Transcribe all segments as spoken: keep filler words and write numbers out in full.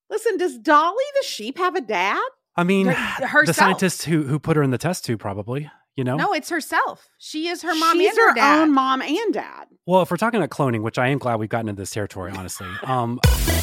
Listen, does Dolly the sheep have a dad? I mean, Herself. the scientist who who put her in the test tube probably, you know? No, it's herself. She is her mom She's and her, her dad. own mom and dad. Well, if we're talking about cloning, which I am glad we've gotten into this territory, honestly. Um,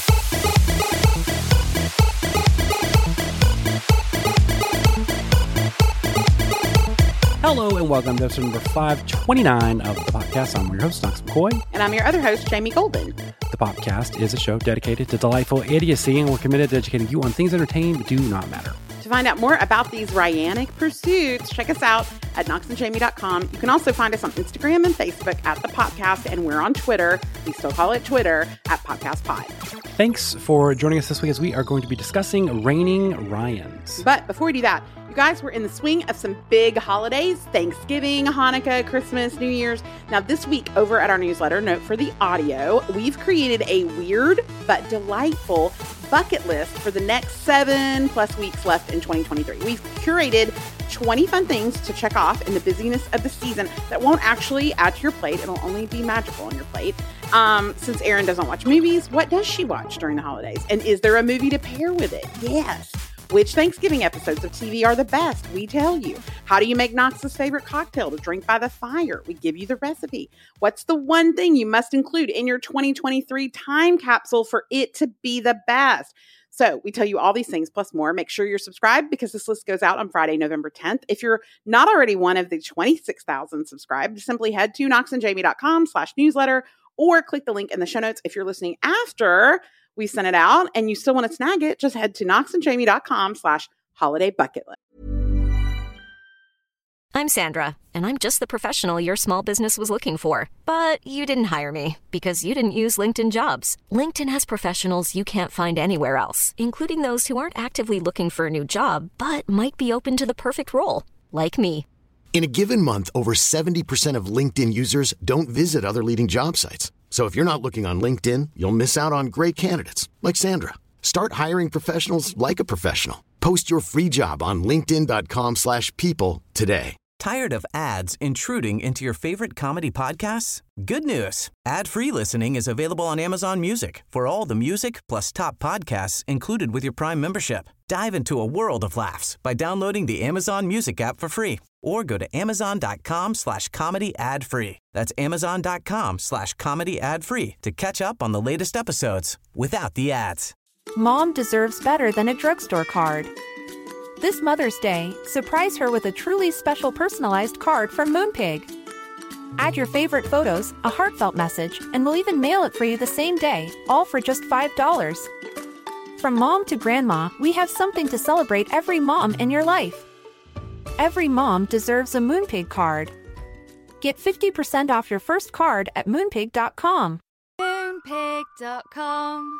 Hello and welcome to episode number five twenty-nine of the podcast. I'm your host, Knox McCoy. And I'm your other host, Jamie Golden. The podcast is a show dedicated to delightful idiocy, and we're committed to educating you on things that entertain but do not matter. To find out more about these Ryanic pursuits, check us out at knox and jamie dot com. You can also find us on Instagram and Facebook at The Podcast, and we're on Twitter. We still call it Twitter at Podcast Pod. Thanks for joining us this week as we are going to be discussing Reigning Ryans. But before we do that, you guys, we're in the swing of some big holidays: Thanksgiving, Hanukkah, Christmas, New Year's. Now, this week over at our newsletter, note for the audio, we've created a weird but delightful bucket list for the next seven plus weeks left in twenty twenty-three. We've curated twenty fun things to check off in the busyness of the season that won't actually add to your plate. It'll only be magical on your plate. Um, since Erin doesn't watch movies, what does she watch during the holidays? And is there a movie to pair with it? Yes. Which Thanksgiving episodes of T V are the best? We tell you. How do you make Knox's favorite cocktail to drink by the fire? We give you the recipe. What's the one thing you must include in your twenty twenty-three time capsule for it to be the best? So we tell you all these things plus more. Make sure you're subscribed because this list goes out on Friday, November tenth. If you're not already one of the twenty-six thousand subscribed, simply head to knox and jamie dot com slash newsletter or click the link in the show notes. If you're listening after we sent it out and you still want to snag it, just head to knox and jamie dot com slash holiday bucket list. I'm Sandra, and I'm just the professional your small business was looking for. But you didn't hire me because you didn't use LinkedIn Jobs. LinkedIn has professionals you can't find anywhere else, including those who aren't actively looking for a new job, but might be open to the perfect role, like me. In a given month, over seventy percent of LinkedIn users don't visit other leading job sites. So if you're not looking on LinkedIn, you'll miss out on great candidates like Sandra. Start hiring professionals like a professional. Post your free job on linkedin dot com slash people today. Tired of ads intruding into your favorite comedy podcasts? Good news. Ad-free listening is available on Amazon Music for all the music plus top podcasts included with your Prime membership. Dive into a world of laughs by downloading the Amazon Music app for free or go to amazon dot com slash comedy ad free. That's amazon dot com slash comedy ad free to catch up on the latest episodes without the ads. Mom deserves better than a drugstore card. This Mother's Day, surprise her with a truly special personalized card from Moonpig. Add your favorite photos, a heartfelt message, and we'll even mail it for you the same day, all for just five dollars. From mom to grandma, we have something to celebrate every mom in your life. Every mom deserves a Moonpig card. Get fifty percent off your first card at moonpig dot com. moonpig dot com.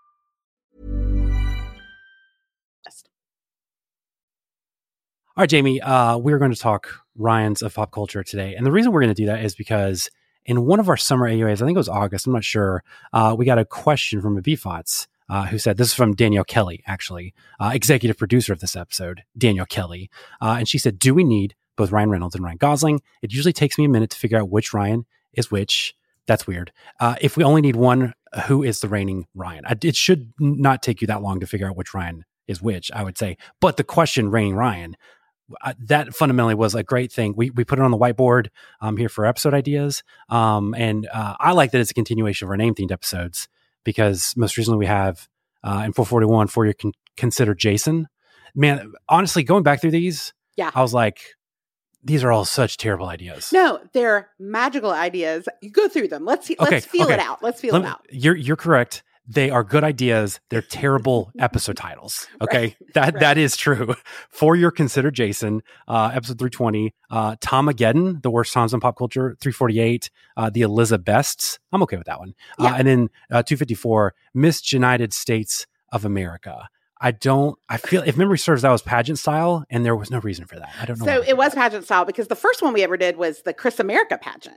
All right, Jamie, uh, we're going to talk Ryans of pop culture today. And the reason we're going to do that is because in one of our summer A U As, I think it was August, I'm not sure, uh, we got a question from a B F O T S uh, who said, this is from Danielle Kelly, actually, uh, executive producer of this episode, Danielle Kelly. Uh, and she said, do we need both Ryan Reynolds and Ryan Gosling? It usually takes me a minute to figure out which Ryan is which. That's weird. Uh, if we only need one, who is the reigning Ryan? I, it should not take you that long to figure out which Ryan is which, I would say. But the question, reigning Ryan, Uh, that fundamentally was a great thing. We we put it on the whiteboard um, here for episode ideas. Um, and uh, I like that it's a continuation of our name-themed episodes because most recently we have uh, in four forty-one, For Your Con- Consider Jason. Man, honestly, going back through these, yeah, I was like, these are all such terrible ideas. No, they're magical ideas. You go through them. Let's see, okay, let's feel okay. it out. Let's feel Let it me, out. You're you're correct. They are good ideas. They're terrible episode titles. Okay. Right, that right. That is true. For Your Consider Jason, uh, episode three twenty, uh, Tomageddon, the worst times in pop culture, three forty-eight, uh, the Elizabeths. I'm okay with that one. Uh, Yeah. and then uh, two fifty-four, Miss United States of America. I don't, I feel, if memory serves, that was pageant style, and there was no reason for that. I don't know. So why. it was pageant style because the first one we ever did was the Chris America pageant.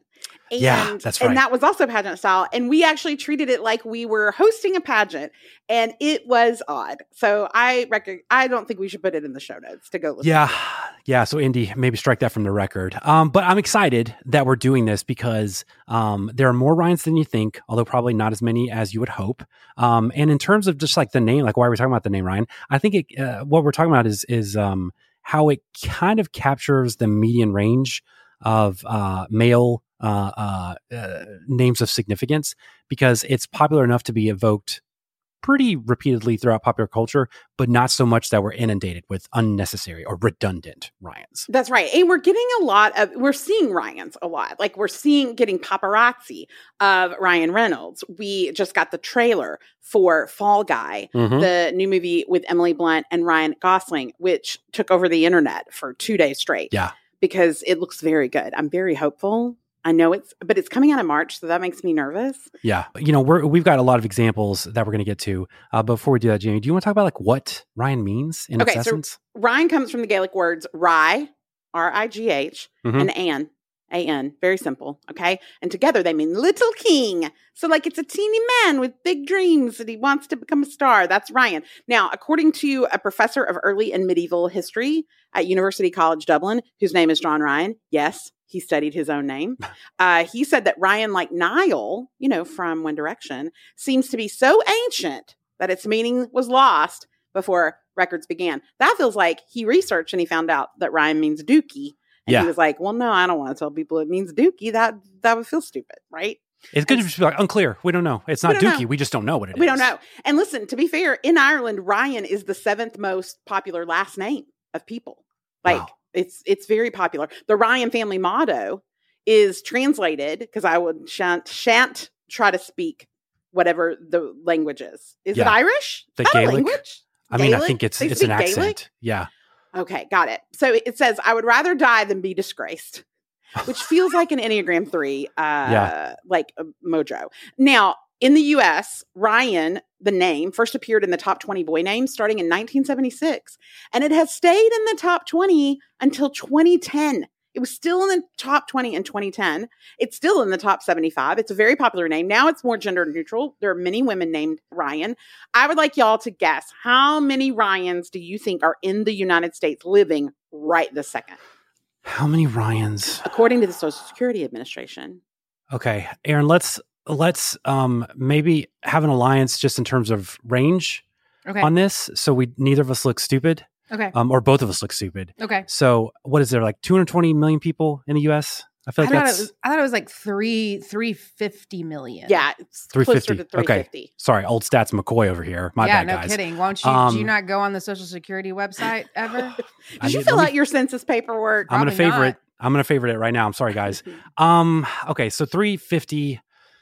And, Yeah, that's right. And that was also pageant style. And we actually treated it like we were hosting a pageant, and it was odd. So I rec- I don't think we should put it in the show notes to go listen. Yeah. to it. Yeah. So Indy, maybe strike that from the record. Um, but I'm excited that we're doing this because um, there are more Ryans than you think, although probably not as many as you would hope. Um, and in terms of just like the name, like why are we talking about the name Ryan? I think it, uh, what we're talking about is, is um, how it kind of captures the median range of uh, male uh, uh, uh, names of significance, because it's popular enough to be evoked pretty repeatedly throughout popular culture, but not so much that we're inundated with unnecessary or redundant Ryans. That's right. And we're getting a lot of, we're seeing Ryans a lot. Like we're seeing, getting paparazzi of Ryan Reynolds. We just got the trailer for Fall Guy, Mhm. the new movie with Emily Blunt and Ryan Gosling, which took over the internet for two days straight. Yeah. Because it looks very good. I'm very hopeful. I know it's, but it's coming out in March, so that makes me nervous. Yeah. You know, we're, we've got a lot of examples that we're going to get to. Uh, before we do that, Jamie, do you want to talk about like what Ryan means in Okay, its so essence? Ryan comes from the Gaelic words Rye, R I G H, Mhm. and Anne, A N. Very simple, okay? And together they mean little king. So like it's a teeny man with big dreams and he wants to become a star. That's Ryan. Now, according to a professor of early and medieval history at University College Dublin, whose name is John Ryan, yes, he studied his own name. Uh, he said that Ryan, like Niall, you know, from One Direction, seems to be so ancient that its meaning was lost before records began. That feels like he researched and he found out that Ryan means dookie. And Yeah. he was like, well, no, I don't want to tell people it means dookie. That that would feel stupid, right? It's good to just be like, unclear. We don't know. It's not We don't Dookie. know. We just don't know what it is. We don't know. And listen, to be fair, in Ireland, Ryan is the seventh most popular last name of people. Like Wow. it's it's very popular. The Ryan family motto is translated, because I would shan't shan't try to speak whatever the language is. Is it Yeah. Irish? The Is that a Gaelic? language? I mean, I Gaelic? think it's They it's an speak accent. Gaelic? Yeah. Okay, got it. So it says, I would rather die than be disgraced, which feels like an Enneagram three, uh, Yeah. like a mojo. Now, in the U S, Ryan, the name, first appeared in the top twenty boy names starting in nineteen seventy-six, and it has stayed in the top twenty until twenty ten. It was still in the top twenty in twenty ten. It's still in the top seventy-five. It's a very popular name. Now it's more gender neutral. There are many women named Ryan. I would like y'all to guess, how many Ryans do you think are in the United States living right this second? How many Ryans? According to the Social Security Administration. Okay, Aaron, let's let's um maybe have an alliance just in terms of range Okay. on this, so we neither of us look stupid, Okay. um, or both of us look stupid. Okay. So, what is there, like two hundred twenty million people in the U S? I feel I like thought, it that's was, I thought it was like three three fifty million. Yeah, it's three closer fifty. to three fifty. Okay, sorry, old stats McCoy over here. My yeah, bad, no guys. kidding. Won't you? Um, do you not go on the Social Security website ever? I Did you did- fill let me- out your census paperwork? I'm gonna Probably favorite. not. I'm gonna favorite it right now. I'm sorry, guys. Um, okay, so three fifty.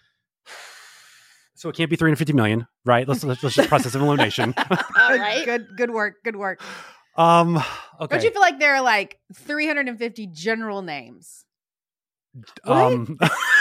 So it can't be three hundred fifty million, right? Let's let's, let's just process of elimination. All right. Good. Good work. Good work. um, okay. Don't you feel like there are like three hundred fifty general names? um,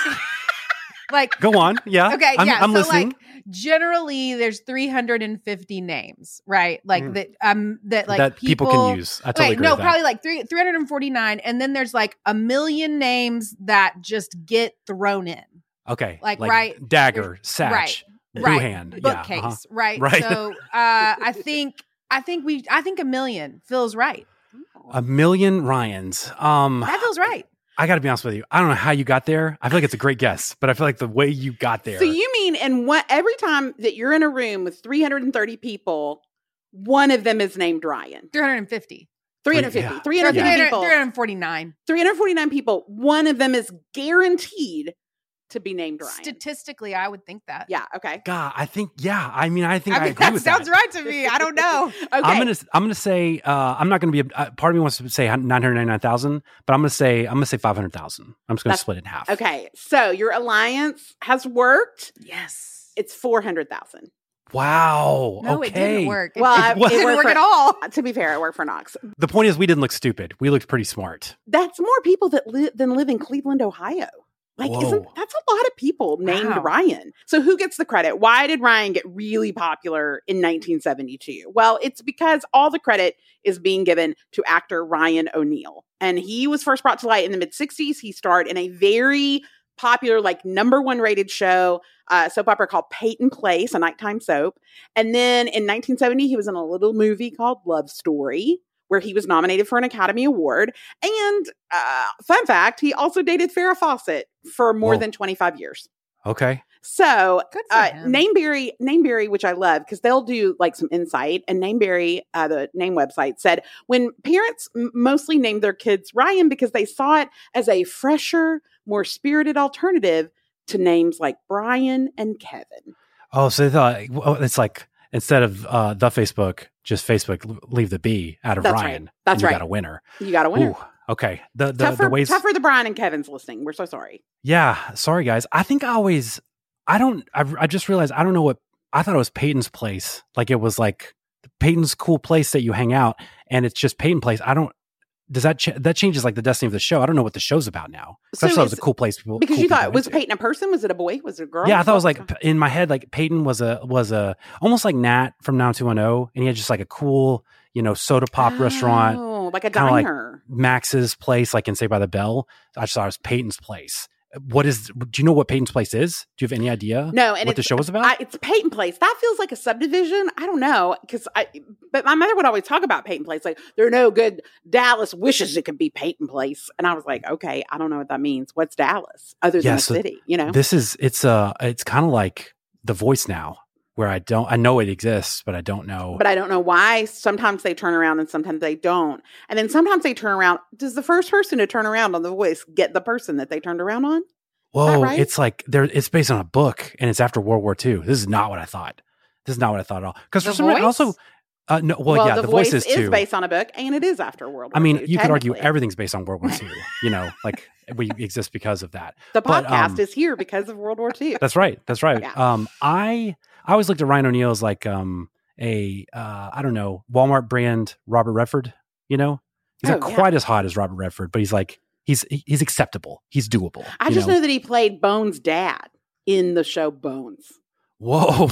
Like go on. Yeah. okay, I'm, yeah. I'm so listening. like generally, there's three hundred fifty names, right? Like Mm. that. Um, that like that people, can use. I totally Wait, agree no, with that. probably like three three hundred and forty nine, and then there's like a million names that just get thrown in, Okay. like, right- Dagger, Satch, right, Blue right, Hand. bookcase, Yeah. uh-huh. right? Right. So, uh, I think I think we I think a million feels right. A million Ryans. Um, That feels right. I got to be honest with you. I don't know how you got there. I feel like it's a great guess, but I feel like the way you got there. So you mean, and what every time that you're in a room with three hundred thirty people, one of them is named Ryan. three hundred fifty. three hundred fifty. Yeah. three hundred fifty Yeah. people. three hundred forty-nine. three hundred forty-nine people. One of them is guaranteed to be named Ryan. Statistically, I would think that. yeah. Okay. God, I think, yeah. I mean, I think I, I mean, agree that with sounds that. right to me. I don't know. Okay. I'm gonna I'm gonna say uh, I'm not gonna be a, uh, part of me wants to say nine hundred ninety nine thousand, but I'm gonna say I'm gonna say five hundred thousand. I'm just gonna That's- split it in half. Okay. So your alliance has worked. Yes. It's four hundred thousand. Wow. No, okay. it didn't work. It Well, didn't, I- it didn't it work worked at all. To be fair, it worked for Knox. The point is, we didn't look stupid. We looked pretty smart. That's more people that li- than live in Cleveland, Ohio. Like, Whoa. isn't that's a lot of people named Wow. Ryan? So who gets the credit? Why did Ryan get really popular in nineteen seventy-two? Well, it's because all the credit is being given to actor Ryan O'Neal. And he was first brought to light in the mid sixties. He starred in a very popular, like number one rated show, uh, soap opera called Peyton Place, a nighttime soap. And then in nineteen seventy, he was in a little movie called Love Story, where he was nominated for an Academy Award. And uh, fun fact, he also dated Farrah Fawcett for more Whoa. than twenty-five years. Okay. So Good for uh, him. Nameberry, Nameberry, which I love because they'll do like some insight. And Nameberry, uh, the name website, said when parents m- mostly named their kids Ryan because they saw it as a fresher, more spirited alternative to names like Brian and Kevin. Oh, so they thought well, it's like instead of uh, the Facebook, just Facebook, leave the B out of That's Ryan. right. That's and you right. got a winner. You got a winner. Ooh, okay. The the, tough, the for, ways. tough for the Brian and Kevin's listening. We're so sorry. Yeah. Sorry, guys. I think I always. I don't. I, I just realized I don't know what I thought it was. Peyton's Place. Like it was like Peyton's cool place that you hang out, and it's just Peyton Place. I don't. Does that ch- that changes like the destiny of the show? I don't know what the show's about now. So So I thought it was a is- cool place. People, Because cool you thought, people was went to. Peyton a person? Was it a boy? Was it a girl? Yeah, I thought it was What like in my head, like Peyton was a was a almost like Nat from nine two one oh, and he had just like a cool, you know, soda pop restaurant, Oh, like a kinda like diner. Max's Place, like in Saved by the Bell. I just thought it was Peyton's Place. What is? Do you know what Peyton's Place is? Do you have any idea? No, and what the it's- show was about? I, it's Peyton Place. That feels like a subdivision. I don't know, because I. But my mother would always talk about Peyton Place, like there are no good. Dallas wishes it could be Peyton Place, and I was like, okay, I don't know what that means. What's Dallas other than Yeah, a so city? You know, This is it's uh it's kind of like The Voice now, where I don't I know it exists, but I don't know. but I don't know why. Sometimes they turn around and sometimes they don't, and then sometimes they turn around. Does the first person to turn around on The Voice get the person that they turned around on? Whoa, right? it's like there. It's based on a book, and it's after World War Two. This is not what I thought. This is not what I thought at all. Because for The some reason, Voice? also, uh, no. Well, yeah, the, the, voice, Voice is too. based on a book, and it is after World War I mean, Two, you could argue technically. everything's based on World War Two. You know, like we exist because of that. The But, podcast um, is here because of World War Two. That's right. That's right. Yeah. Um, I I always looked at Ryan O'Neal as like um a uh I don't know Walmart brand Robert Redford. You know, he's Oh, not yeah. quite as hot as Robert Redford, but he's like he's he's acceptable. He's doable. I you just know? that he played Bones' dad in the show Bones. Whoa.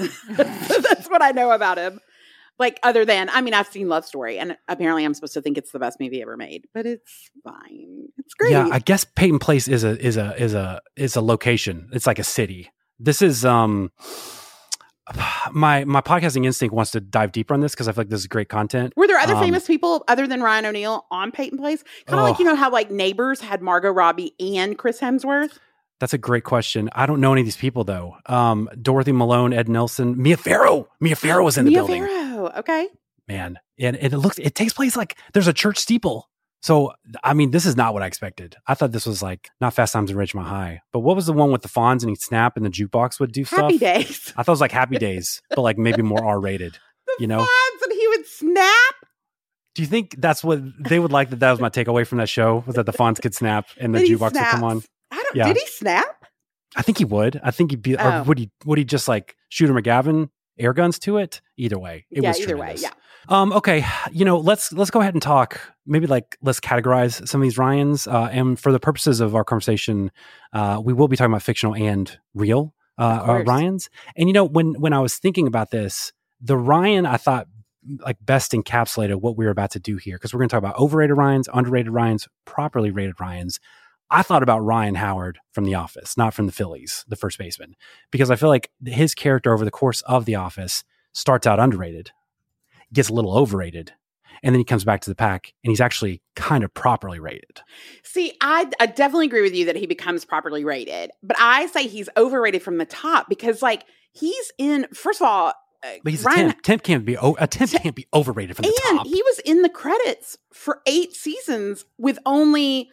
That's what I know about him. Like, other than, I mean, I've seen Love Story, and apparently I'm supposed to think it's the best movie ever made, but it's fine. It's great. Yeah, I guess Peyton Place is a is a is a is a location. It's like a city. This is um my my podcasting instinct wants to dive deeper on this because I feel like this is great content. Were there other Um, famous people other than Ryan O'Neal on Peyton Place? Kind of like, Oh. you know, how like Neighbors had Margot Robbie and Chris Hemsworth? That's a great question. I don't know any of these people though. Um, Dorothy Malone, Ed Nelson, Mia Farrow. Mia Farrow was in the Mia building. Farrow. Okay. Man, and, and it looks it takes place like there's a church steeple. So I mean, this is not what I expected. I thought this was like not Fast Times at Ridgemont High, but what was the one with the Fonz and he'd snap and the jukebox would do Happy stuff? Days. I thought it was like Happy Days, but like maybe more R rated. You know? Fonz, and he would snap. Do you think that's what they would like? That that was my takeaway from that show was that the Fonz could snap and the That he jukebox would come on. snaps. I don't, Yeah. Did he snap? I think he would. I think he'd be. Oh. Or would he? Would he just like Shooter McGavin air guns to it? Either way, it yeah, was either tremendous. way. Yeah. Um. Okay. You know, let's let's go ahead and talk. Maybe like let's categorize some of these Ryans. Uh, and for the purposes of our conversation, uh, we will be talking about fictional and real uh, Of uh, course. Ryans. And you know, when when I was thinking about this, the Ryan I thought like best encapsulated what we were about to do here because we're going to talk about overrated Ryans, underrated Ryans, properly rated Ryans. I thought about Ryan Howard from The Office, not from the Phillies, the first baseman, because I feel like his character over the course of The Office starts out underrated, gets a little overrated, and then he comes back to the pack and he's actually kind of properly rated. See, I, I definitely agree with you that he becomes properly rated, but I say he's overrated from the top because, like, he's in. First of all, uh, But he's Ryan, a temp. Temp can't be o- a temp can't be overrated from the and top. he was in the credits for eight seasons with only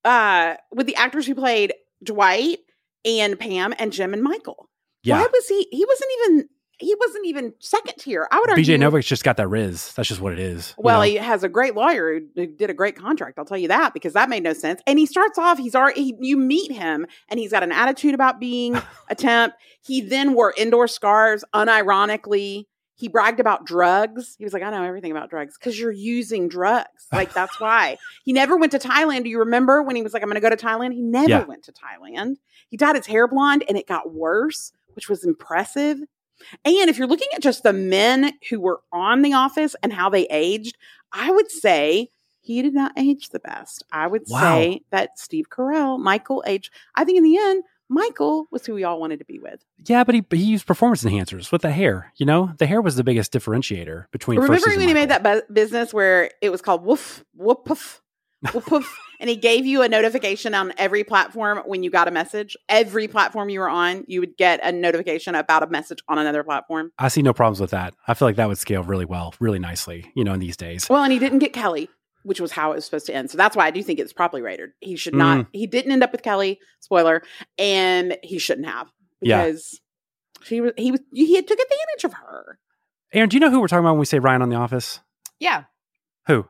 uh with the actors who played Dwight and Pam and Jim and Michael. yeah, Why was he? He wasn't even. He wasn't even second tier. I would argue. B J Novik's just got that Riz. That's just what it is. you Well, know? he has a great lawyer who, who did a great contract. I'll tell you that because that made no sense. And he starts off, he's already, he, you meet him and he's got an attitude about being a temp. He then wore indoor scarves unironically. He bragged about drugs. He was like, I know everything about drugs because you're using drugs. Like, that's why. He never went to Thailand. Do you remember when he was like, I'm going to go to Thailand? He never Yeah. went to Thailand. He dyed his hair blonde and it got worse, which was impressive. And if you're looking at just the men who were on The Office and how they aged, I would say he did not age the best. I would Wow. say that Steve Carell, Michael aged. I think in the end, Michael was who we all wanted to be with. Yeah, but he but he used performance enhancers with the hair. You know, the hair was the biggest differentiator between. Remember first when season he Michael. made that bu- business where it was called Woof Whoop Poof Whoop Poof, and he gave you a notification on every platform when you got a message. Every platform you were on, you would get a notification about a message on another platform. I see no problems with that. I feel like that would scale really well, really nicely. You know, in these days. Well, and he didn't get Kelly, which was how it was supposed to end. So that's why I do think it's properly rated. He should not. Mm. He didn't end up with Kelly. Spoiler, and he shouldn't have Yeah. because she was. He was. He had took advantage of her. Aaron, do you know who we're talking about when we say Ryan on The Office? Yeah. Who?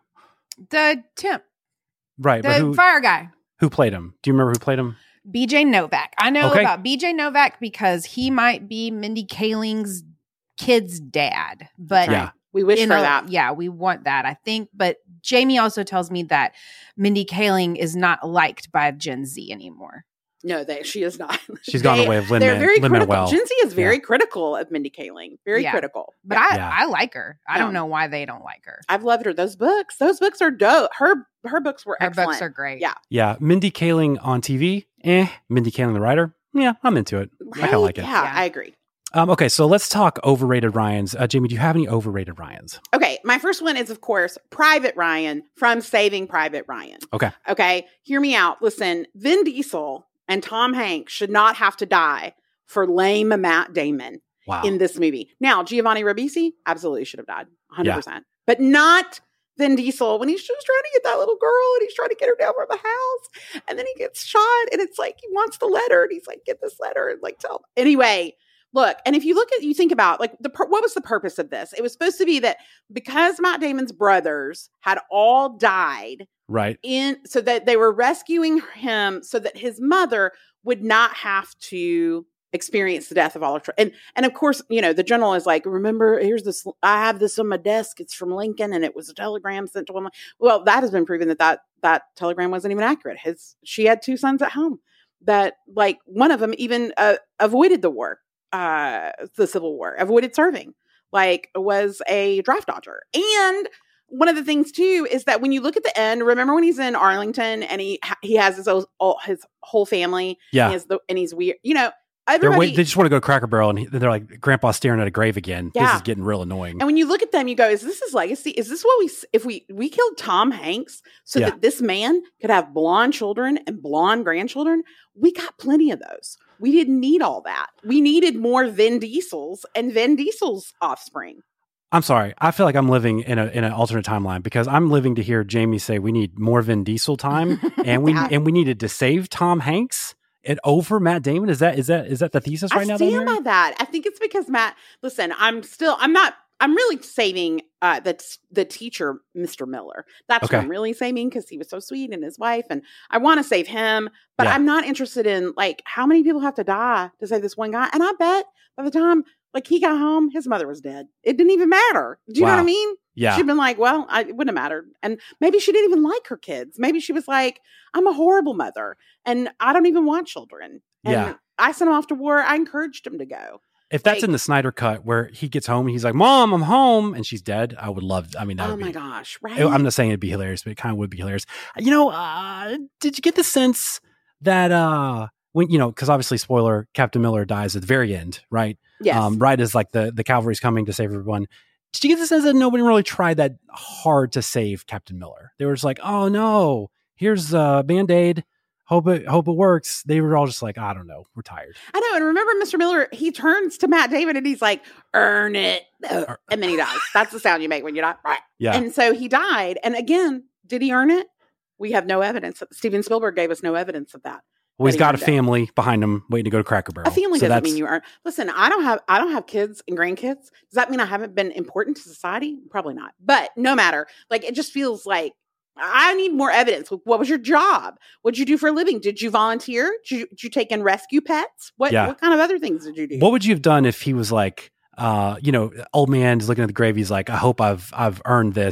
The temp, Right, the but who fire guy. who played him? Do you remember who played him? B J Novak. I know Okay. about B J Novak because he might be Mindy Kaling's kid's dad. But Yeah. We wish in for a- that. Yeah, we want that, I think. But Jamie also tells me that Mindy Kaling is not liked by Gen Z anymore. No, they, she is not. She's gone They- the way of Lin They're Man- very Lin-Manuel. critical. Gen Z is very Yeah. critical of Mindy Kaling. Very Yeah. critical. But Yeah. I, Yeah. I like her. I Yeah. don't know why they don't like her. I've loved her. Those books. Those books are dope. Her her books were Her excellent. books are great. Yeah. Yeah, Mindy Kaling on T V. Eh. Mindy Kaling the writer. Yeah, I'm into it. I kind of Right? like it. Yeah, Yeah. I agree. Um, okay, so let's talk overrated Ryans. Uh, Jamie, do you have any overrated Ryans? Okay, my first one is, of course, Private Ryan from Saving Private Ryan. Okay. Okay, hear me out. Listen, Vin Diesel and Tom Hanks should not have to die for lame Matt Damon Wow. in this movie. Now, Giovanni Ribisi absolutely should have died, one hundred percent. But not Vin Diesel when he's just trying to get that little girl and he's trying to get her down from the house. And then he gets shot and it's like he wants the letter and he's like, get this letter and like tell. Anyway, look, and if you look at, you think about like the, what was the purpose of this? It was supposed to be that because Matt Damon's brothers had all died right. in, so that they were rescuing him so that his mother would not have to experience the death of all of, and, and of course, you know, the general is like, remember, here's this, I have this on my desk. It's from Lincoln and it was a telegram sent to him. Well, that has been proven that that, that telegram wasn't even accurate. His, she had two sons at home that like one of them even uh, avoided the war. Uh, the Civil War, avoided serving, like was a draft dodger. And one of the things too is that when you look at the end, remember when he's in Arlington and he he has his whole, all, his whole family, Yeah. and, he has the, and he's weird, you know, They're everybody. wait, they just want to go to Cracker Barrel, and he, they're like, Grandpa's staring at a grave again. This Yeah. is getting real annoying. And when you look at them, you go, "Is this his legacy? Is this what we? s- If we we killed Tom Hanks so Yeah. that this man could have blonde children and blonde grandchildren? We got plenty of those. We didn't need all that. We needed more Vin Diesels and Vin Diesel's offspring." I'm sorry. I feel like I'm living in a in an alternate timeline because I'm living to hear Jamie say we need more Vin Diesel time, and we Yeah. and we needed to save Tom Hanks and over Matt Damon. Is that is that is that the thesis right I now? that I'm stand by hearing? that. I think it's because Matt. Listen, I'm still. I'm not. I'm really saving uh, the the teacher, Mister Miller. That's Okay. what I'm really saving because he was so sweet and his wife, and I want to save him. But Yeah. I'm not interested in like how many people have to die to save this one guy. And I bet by the time like he got home, his mother was dead. It didn't even matter. Do you know what I Wow. mean? Yeah. She'd been like, well, I, it wouldn't have mattered. And maybe she didn't even like her kids. Maybe she was like, I'm a horrible mother and I don't even want children. And Yeah. I sent him off to war. I encouraged him to go. If that's like- in the Snyder cut where he gets home and he's like, "Mom, I'm home," and she's dead, I would love. I mean, that Oh would my be. gosh, right? I'm not saying it'd be hilarious, but it kind of would be hilarious. You know, uh, did you get the sense that uh, when you know, because obviously, spoiler, Captain Miller dies at the very end, right? Yes. Um, right as like the the cavalry's coming to save everyone. Did you get the sense that nobody really tried that hard to save Captain Miller? They were just like, "Oh no, here's a Band-Aid. Hope it hope it works." They were all just like, "I don't know, we're tired." I know. And remember, Mister Miller, he turns to Matt Damon and he's like, earn it. Uh, And then he dies. That's the sound you make when you die. Right. Yeah. And so he died. And again, did he earn it? We have no evidence. Steven Spielberg gave us no evidence of that. Well, he's that he got a earned it. family behind him waiting to go to Cracker Barrel. A family So doesn't that's- mean you earn. Listen, I don't have I don't have kids and grandkids. Does that mean I haven't been important to society? Probably not. But no matter. Like it just feels like I need more evidence. What was your job? What did you do for a living? Did you volunteer? Did you, did you take in rescue pets? What Yeah. what kind of other things did you do? What would you have done if he was like, uh, you know, old man's looking at the grave. He's like, I hope I've I've earned this.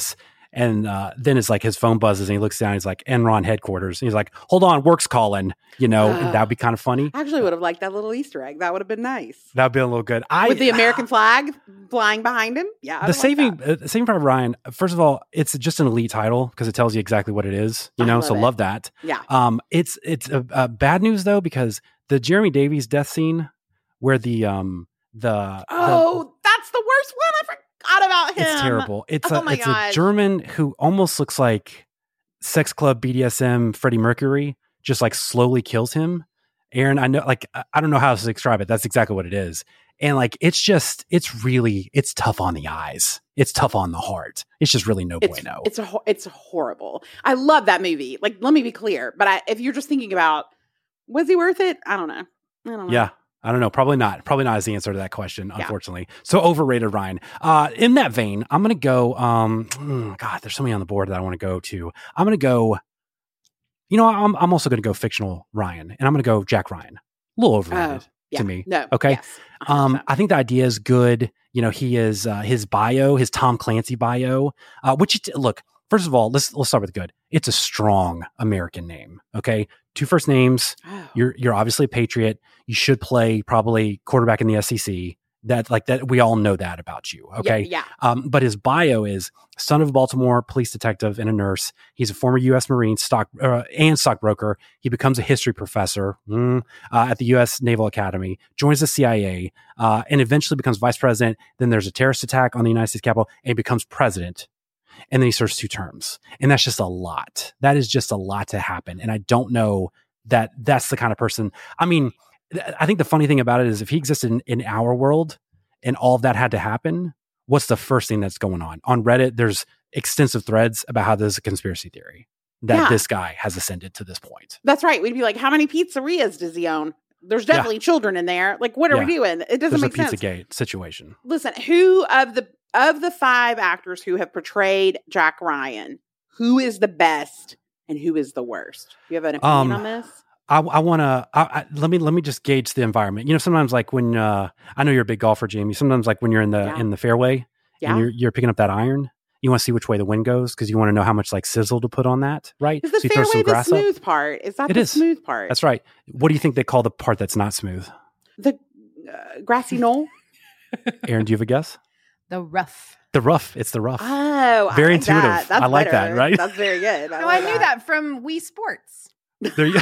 And uh, then it's like his phone buzzes and he looks down. He's like, Enron headquarters. And he's like, hold on, work's calling. You know, Uh, that would be kind of funny. I actually would have liked that little Easter egg. That would have been nice. That would be a little good. I, With the American flag flying behind him. Yeah. I the would like saving, that. uh, saving Private Ryan, first of all, it's just an elite title because it tells you exactly what it is, you I know, love so it. love that. Yeah. Um, it's, it's uh, uh, bad news though, because the Jeremy Davies death scene where the, um, the, Oh, the, that's the worst one. I forgot about him. it's terrible. It's Oh a, my it's a gosh. German who almost looks like sex club B D S M Freddie Mercury, just like slowly kills him. Aaron, I know, like, I I don't know how to describe it. That's exactly what it is. And like, it's just, it's really, it's tough on the eyes. It's tough on the heart. It's just really no It's, bueno. it's, a, ho- it's horrible. I love that movie. Like, let me be clear. But I, if you're just thinking about, was he worth it? I don't know. I don't know. Yeah. I don't know. Probably not. Probably not is the answer to that question, unfortunately. So overrated, Ryan. Uh, in that vein, I'm going to go, um, mm, God, there's so many on the board that I want to go to. I'm going to go, you know, I'm, I'm also going to go fictional Ryan, and I'm going to go Jack Ryan. A little overrated Oh, yeah. to me. No. Okay. Yes, one hundred Um, percent. I think the idea is good. You know, he is, uh, his bio, his Tom Clancy bio, uh, which, it, look, first of all, let's, let's start with good. It's a strong American name. Okay. Two first names. Oh. You're, you're obviously a Patriot. You should play probably quarterback in the S E C. That like that. We all know that about you. Okay. Yeah. Um, but his bio is son of a Baltimore police detective and a nurse. He's a former U S Marine stock uh, and stockbroker. He becomes a history professor mm, uh, at the U S Naval Academy, joins the C I A, uh, and eventually becomes vice president. Then there's a terrorist attack on the United States Capitol, and he becomes president. And then he serves two terms. And that's just a lot. That is just a lot to happen. And I don't know that that's the kind of person. I mean, I think the funny thing about it is if he existed in, in our world and all of that had to happen, what's the first thing that's going on? On Reddit, there's extensive threads about how there's a conspiracy theory that Yeah. this guy has ascended to this point. That's right. We'd be like, how many pizzerias does he own? There's definitely children in there. Like, what are we Yeah. doing? It doesn't There's a make sense. Pizzagate situation. Listen, who of the of the five actors who have portrayed Jack Ryan, who is the best and who is the worst? Do you have an opinion Um, on this? I, I want to I, I, let me let me just gauge the environment. You know, sometimes like when uh, I know you're a big golfer, Jamie. Sometimes like when you're in the Yeah. in the fairway Yeah. and you're you're picking up that iron, you want to see which way the wind goes because you want to know how much like sizzle to put on that, right? Is the so you throw fairway some the grass up. smooth part? Is that It the is. smooth part? That's right. What do you think they call the part that's not smooth? The uh, grassy knoll? Aaron, do you have a guess? The rough. The rough. It's the rough. Oh, Very I like intuitive. That. That's I like that, better. right? That's very good. No, I like knew that from Wii Sports. There you go.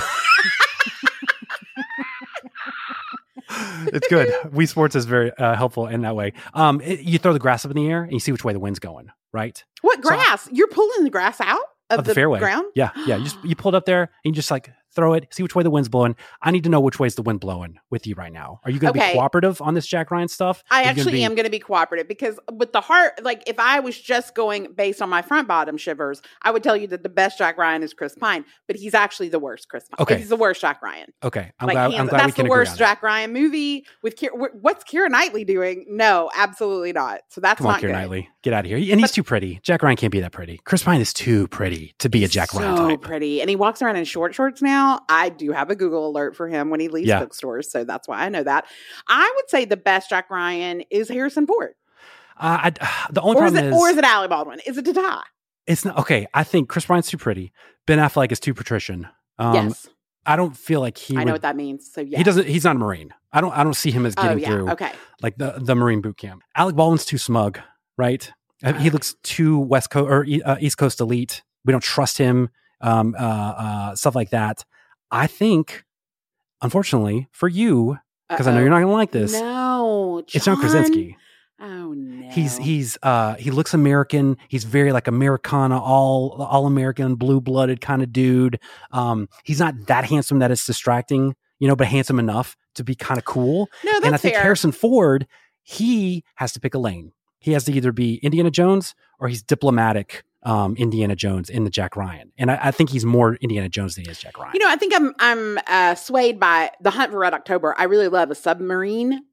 It's good. Wii Sports is very uh, helpful in that way. Um, it- you throw the grass up in the air and you see which way the wind's going, right? What So I- grass? You're pulling the grass out of, Of the, fairway. ground? Yeah, yeah. You just you pull it up there and you just like throw it, see which way the wind's blowing. I need to know which way's the wind blowing with you right now. Are you going to Okay. be cooperative on this Jack Ryan stuff? I Are you gonna actually be- am going to be cooperative because with the heart, like if I was just going based on my front bottom shivers, I would tell you that the best Jack Ryan is Chris Pine, but he's actually the worst Chris Pine. Okay. He's the worst Jack Ryan. Okay, I'm Like, glad. hands- I'm glad we that's can the agree worst on Jack Ryan movie with Keira, wh- what's Keira Knightley doing? No, absolutely not. So that's that. Come on, not Keira good. Knightley, get out of here. And he's too pretty. Jack Ryan can't be that pretty. Chris Pine is too pretty to be a Jack so Ryan type. pretty, and he walks around in short shorts now. I do have a Google alert for him when he leaves Yeah. bookstores, so that's why I know that. I would say the best Jack Ryan is Harrison Ford, Uh, I, the only or is problem it, is, or is it Alec Baldwin? Is it Dada? it's not okay. I think Chris Bryant's too pretty. Ben Affleck is too patrician. Um, Yes, I don't feel like he. I know would- what that means. So yeah, He doesn't. He's not a Marine. I don't. I don't see him as Oh getting yeah, through okay. like the the Marine boot camp. Alec Baldwin's too smug, right? Uh, He looks too West Coast or E- uh, East Coast elite. We don't trust him. Um, uh, uh, stuff like that. I think, unfortunately for you, because I know Uh-oh. you're not going to like this. No, It's John Krasinski. Oh no, He's he's uh he looks American. He's very like Americana, all all American, blue blooded kind of dude. Um, he's not that handsome that it's distracting, you know, but handsome enough to be kind of cool. no. That's And I think fair. Harrison Ford, he has to pick a lane. He has to either be Indiana Jones or he's diplomatic um, Indiana Jones in the Jack Ryan. And I, I think he's more Indiana Jones than he is Jack Ryan. You know, I think I'm I'm uh, swayed by The Hunt for Red October. I really love a submarine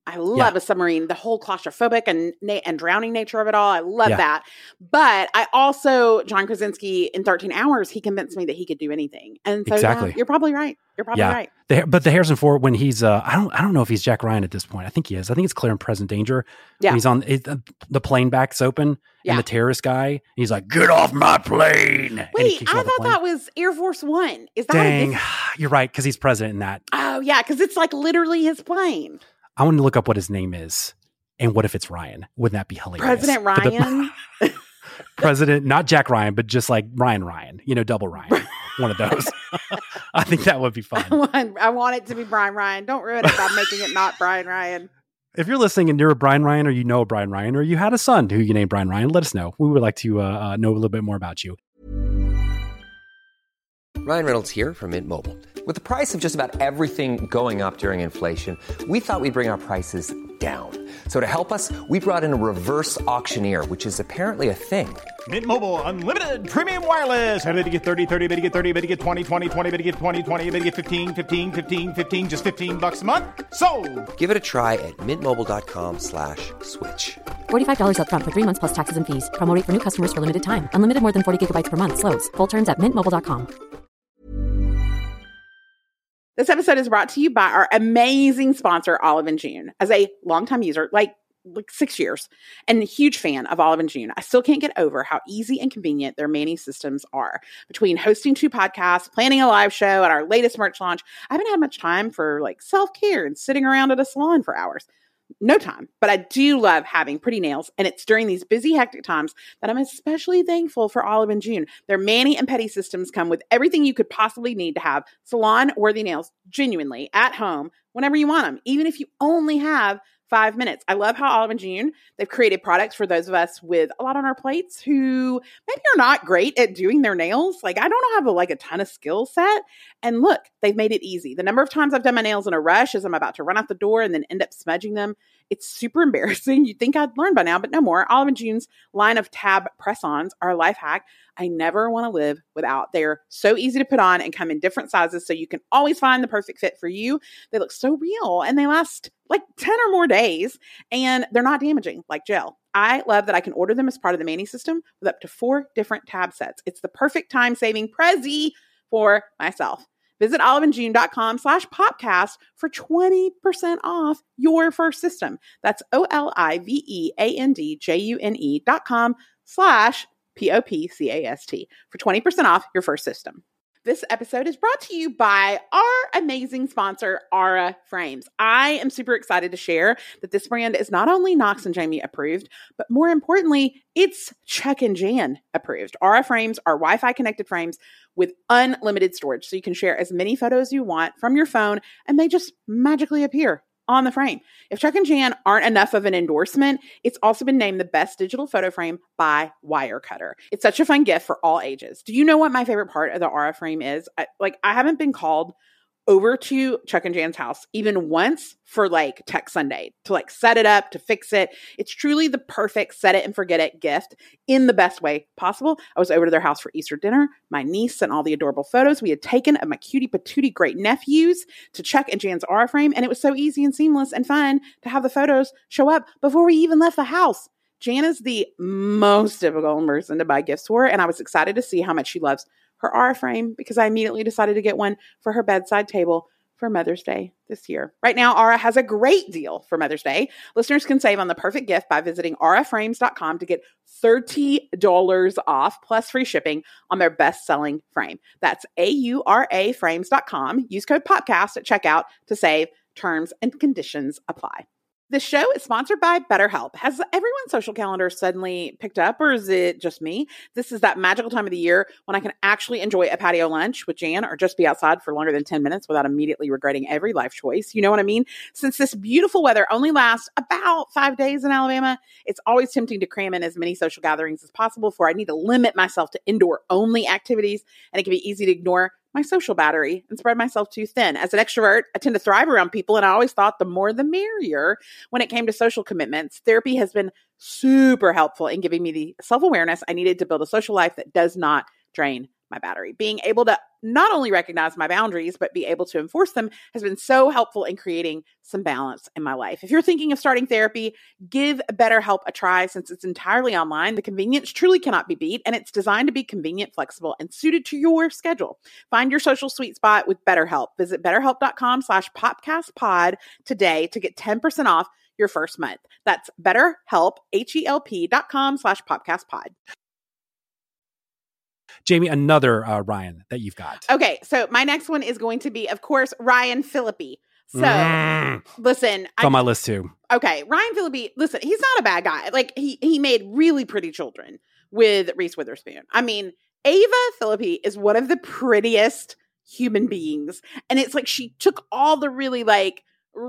I love Yeah. a submarine, the whole claustrophobic and na- and drowning nature of it all. I love Yeah. that. But I also, John Krasinski, in thirteen hours, he convinced me that he could do anything. And so Exactly. yeah, you're probably right. You're probably Yeah. right. The, but the Harrison Ford, when he's, uh, I don't, I don't know if he's Jack Ryan at this point. I think he is. I think it's Clear and Present Danger. Yeah. When he's on it, uh, the plane backs open, Yeah. and the terrorist guy, and he's like, "Get off my plane!" and he Wait, kicks I off the thought plane. that was Air Force One. Is that Dang, a different- you're right because he's president in that. Oh, yeah, because it's like literally his plane. I want to look up what his name is, and what if it's Ryan? Wouldn't that be hilarious? President But the- Ryan. President, not Jack Ryan, but just like Ryan Ryan, you know, double Ryan, one of those. I think that would be I fun. want, I want it to be Brian Ryan. Don't ruin it by making it not Brian Ryan. If you're listening and you're a Brian Ryan, or you know a Brian Ryan, or you had a son who you named Brian Ryan, let us know. We would like to uh, uh, know a little bit more about you. Ryan Reynolds here from Mint Mobile. With the price of just about everything going up during inflation, we thought we'd bring our prices down. So to help us, we brought in a reverse auctioneer, which is apparently a thing. Mint Mobile Unlimited Premium Wireless. How to get thirty, thirty, how to get thirty, how to get twenty, twenty, twenty, how to get twenty, twenty, how to get fifteen, fifteen, fifteen, fifteen, just fifteen bucks a month? Sold! Give it a try at mintmobile.com slash switch. forty-five dollars up front for three months plus taxes and fees. Promo rate for new customers for limited time. Unlimited more than forty gigabytes per month. Slows full terms at mint mobile dot com. This episode is brought to you by our amazing sponsor, Olive and June. As a longtime user, like like six years, and a huge fan of Olive and June, I still can't get over how easy and convenient their mani systems are. Between hosting two podcasts, planning a live show, and our latest merch launch, I haven't had much time for like self-care and sitting around at a salon for hours. No time, but I do love having pretty nails, and it's during these busy, hectic times that I'm especially thankful for Olive and June. Their mani and pedi systems come with everything you could possibly need to have salon-worthy nails genuinely at home whenever you want them, even if you only have five minutes. I love how Olive and June, they've created products for those of us with a lot on our plates who maybe are not great at doing their nails. Like, I don't have a, like a ton of skill set. And look, they've made it easy. The number of times I've done my nails in a rush as I'm about to run out the door and then end up smudging them, it's super embarrassing. You'd think I'd learned by now, but no more. Olive and June's line of tab press-ons are a life hack I never want to live without. They're so easy to put on and come in different sizes, so you can always find the perfect fit for you. They look so real, and they last like ten or more days, and they're not damaging like gel. I love that I can order them as part of the mani system with up to four different tab sets. It's the perfect time-saving Prezi for myself. Visit oliveandjune.com slash podcast for twenty percent off your first system. That's O-L-I-V-E-A-N-D-J-U-N-E dot com slash P-O-P-C-A-S-T for twenty percent off your first system. This episode is brought to you by our amazing sponsor, Aura Frames. I am super excited to share that this brand is not only Knox and Jamie approved, but more importantly, it's Chuck and Jan approved. Aura Frames are Wi-Fi connected frames with unlimited storage, so you can share as many photos as you want from your phone, and they just magically appear on the frame. If Chuck and Jan aren't enough of an endorsement, it's also been named the best digital photo frame by Wirecutter. It's such a fun gift for all ages. Do you know what my favorite part of the Aura frame is? I, like, I haven't been called over to Chuck and Jan's house even once for like Tech Sunday to like set it up, to fix it. It's truly the perfect set it and forget it gift in the best way possible. I was over to their house for Easter dinner. My niece sent all the adorable photos we had taken of my cutie patootie great nephews to Chuck and Jan's Aura frame, and it was so easy and seamless and fun to have the photos show up before we even left the house. Jan is the most difficult person to buy gifts for, and I was excited to see how much she loves her Aura frame because I immediately decided to get one for her bedside table for Mother's Day this year. Right now, Aura has a great deal for Mother's Day. Listeners can save on the perfect gift by visiting aura frames dot com to get thirty dollars off plus free shipping on their best-selling frame. That's A U R A frames dot com. Use code podcast at checkout to save. Terms and conditions apply. This show is sponsored by BetterHelp. Has everyone's social calendar suddenly picked up, or is it just me? This is that magical time of the year when I can actually enjoy a patio lunch with Jan or just be outside for longer than ten minutes without immediately regretting every life choice. You know what I mean? Since this beautiful weather only lasts about five days in Alabama, it's always tempting to cram in as many social gatherings as possible, for I need to limit myself to indoor-only activities, and it can be easy to ignore my social battery and spread myself too thin. As an extrovert, I tend to thrive around people, and I always thought the more the merrier when it came to social commitments. Therapy has been super helpful in giving me the self-awareness I needed to build a social life that does not drain my battery. Being able to not only recognize my boundaries, but be able to enforce them has been so helpful in creating some balance in my life. If you're thinking of starting therapy, give BetterHelp a try. Since it's entirely online, the convenience truly cannot be beat, and it's designed to be convenient, flexible, and suited to your schedule. Find your social sweet spot with BetterHelp. Visit betterhelp.com slash popcastpod today to get ten percent off your first month. That's BetterHelp, H-E-L-P dot com slash popcastpod. Jamie, another uh, Ryan that you've got. Okay, so my next one is going to be, of course, Ryan Phillippe. So, Mm. listen. It's on my list too. Okay, Ryan Phillippe, listen, he's not a bad guy. Like, he, he made really pretty children with Reese Witherspoon. I mean, Ava Phillippe is one of the prettiest human beings. And it's like she took all the really, like,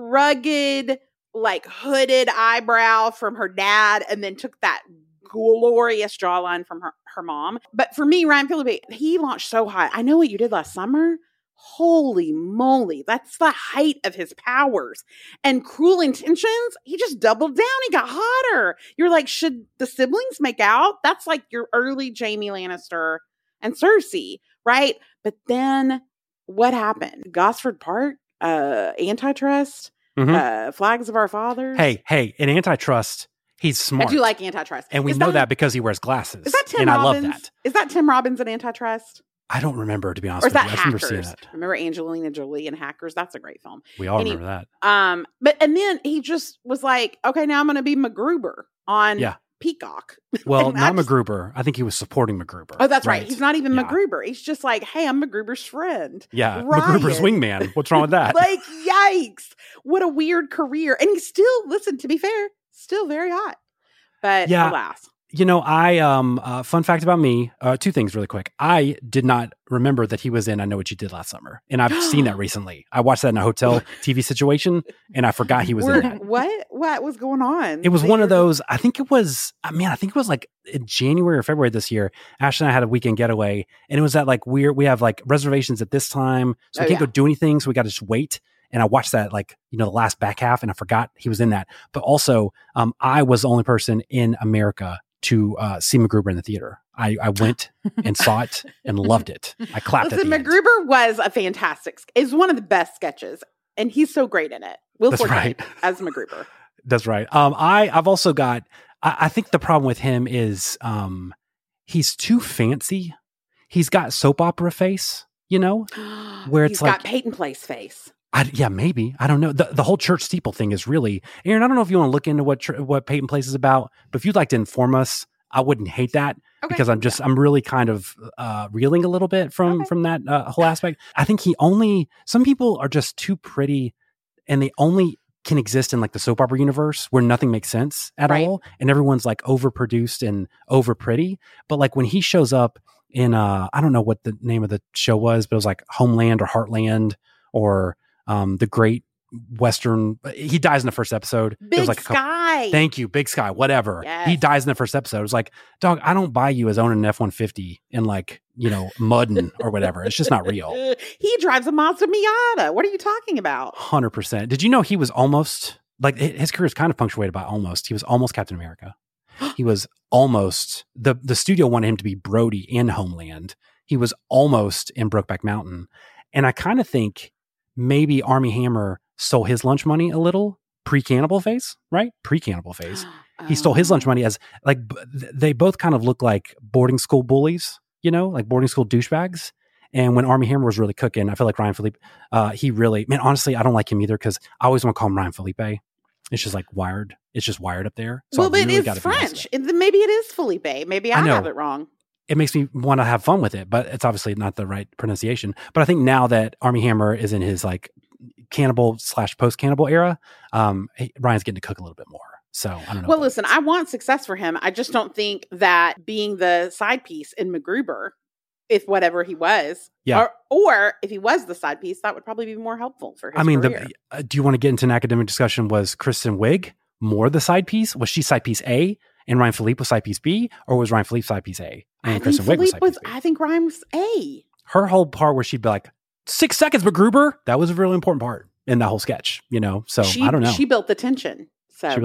rugged, like, hooded eyebrow from her dad and then took that glorious jawline from her, her mom. But for me, Ryan Phillippe, he launched so high. I Know What You Did Last Summer. Holy moly. That's the height of his powers. And Cruel Intentions, he just doubled down. He got hotter. You're like, should the siblings make out? That's like your early Jaime Lannister and Cersei, right? But then what happened? Gosford Park, uh, Antitrust, Mhm. uh, Flags of Our Fathers. Hey, hey, in Antitrust, he's smart. I do like Antitrust. And we Is know that, that because he wears glasses. Is that Tim and Robbins? I love that. Is that Tim Robbins in Antitrust? I don't remember, to be honest Or is with that you. I just remember seeing Hackers? that. Remember Angelina Jolie and Hackers? That's a great film. We all And he- remember that. Um, but and then he just was like, okay, now I'm going to be MacGruber on Yeah. Peacock. Well, And I not just- MacGruber. I think he was supporting MacGruber. Oh, that's right. He's not even Yeah. MacGruber. He's just like, hey, I'm MacGruber's friend. Yeah, Ryan. MacGruber's wingman. What's wrong with that? Like, yikes! What a weird career. And he's still, listen, to be fair, still very hot. But Yeah. alas. You know, I um uh, fun fact about me, uh, two things really quick. I did not remember that he was in I Know What You Did Last Summer. And I've seen that recently. I watched that in a hotel T V situation and I forgot he was Were- in that. What? What was going on? It was They one of were- those, I think it was, I mean, I think it was like in January or February this year. Ashley and I had a weekend getaway and it was that like weird, we have like reservations at this time. So we Oh, can't yeah. go do anything. So we got to just wait. And I watched that like, you know, the last back half and I forgot he was in that. But also, um, I was the only person in America to uh, see MacGruber in the theater. I, I went and saw it and loved it. I clapped Listen, at the end. MacGruber was a fantastic, is one of the best sketches, and he's so great in it. Will That's Forte right. as MacGruber. That's right. Um, I, I've also got, I, I think the problem with him is um, he's too fancy. He's got soap opera face, you know, where it's He's like, got Peyton Place face. I, yeah, maybe. I don't know. The, the whole church steeple thing is really, Aaron, I don't know if you want to look into what tr- what Peyton Place is about, but if you'd like to inform us, I wouldn't hate that Okay. because I'm just, I'm really kind of uh, reeling a little bit from, Okay. from that uh, whole aspect. I think he only, some people are just too pretty and they only can exist in like the soap opera universe where nothing makes sense at Right. all. And everyone's like overproduced and over pretty. But like when he shows up in, uh, I don't know what the name of the show was, but it was like Homeland or Heartland or um, the Great Western. He dies in the first episode. It Big was like a couple- Sky. Thank you, Big Sky. Whatever. Yes. He dies in the first episode. It was like, dog, I don't buy you as owning an F one fifty in like you know Muddin or whatever. It's just not real. He drives a Mazda Miata. What are you talking about? Hundred percent. Did you know he was almost like hi- his career is kind of punctuated by almost. He was almost Captain America. He was almost the the studio wanted him to be Brody in Homeland. He was almost in Brokeback Mountain, and I kind of think maybe Armie Hammer stole his lunch money a little pre-Cannibal Phase, right? Pre-Cannibal Phase. He stole his lunch money as like b- th- they both kind of look like boarding school bullies, you know, like boarding school douchebags. And when Armie Hammer was really cooking, I feel like Ryan Phillippe, uh, he really, man, honestly, I don't like him either because I always want to call him Ryan Phillippe. It's just like wired. It's just wired up there. So well, I but really it's gotta be honest French. with it. It- Maybe it is Felipe. Maybe I, I know. have it wrong. It makes me want to have fun with it, but it's obviously not the right pronunciation. But I think now that Armie Hammer is in his like cannibal slash post cannibal era, um, he- Ryan's getting to cook a little bit more. So I don't know. Well, if listen, I want success for him. I just don't think that being the side piece in MacGruber, if whatever he was, Yeah. or, or if he was the side piece, that would probably be more helpful for his I mean, career. the, uh, do you want to get into an academic discussion? Was Kristen Wiig more the side piece? Was she side piece A and Ryan Phillippe was side piece B, or was Ryan Phillippe side piece A I and think Kristen Wiig was side Philippe piece was, B? I think Ryan was A. Her whole part where she'd be like, six seconds, MacGruber. That was a really important part in that whole sketch, you know? So she, I don't know. She built the tension. So She really did.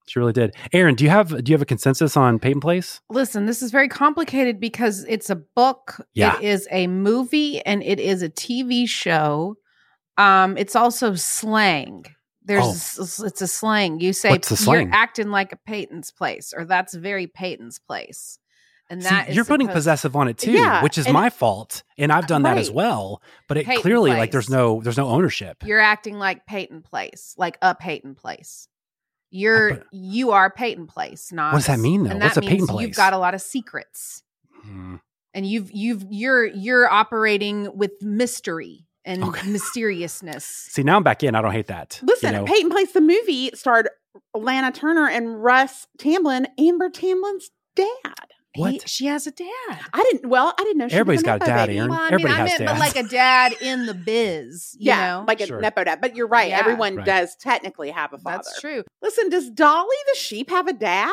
She really did. Aaron, do you have do you have a consensus on Peyton Place? Listen, this is very complicated because it's a book, Yeah. it is a movie, and it is a T V show. Um, it's also slang. There's Oh. it's a slang. You say What's the slang? you're acting like a Peyton's Place, or that's very Peyton's Place. And See, that is you're putting supposed- possessive on it too, Yeah, which is and- my fault, and I've done that as Right. well. But it Peyton clearly, Place. like, there's no there's no ownership. You're acting like Peyton Place, like a Peyton Place. You're But- you are Peyton Place, not What does that mean, though? And What's that a Peyton means Place? You've got a lot of secrets, Hmm. and you've you've you're you're operating with mystery and Okay. mysteriousness. See, now I'm back in. I don't hate that. Listen, you know? Peyton Place, the movie, starred Lana Turner and Russ Tamblyn, Amber Tamblyn's dad. What? He- she has a dad. I didn't. Well, I didn't know. She Everybody's was got a Nepo dad, baby. Aaron. Well, I Everybody mean, I has meant, but dads. like a dad in the biz. You Yeah, know? like a Sure. Nepo dad. But you're right. Yeah. Everyone Right. does technically have a father. That's true. Listen, does Dolly the sheep have a dad?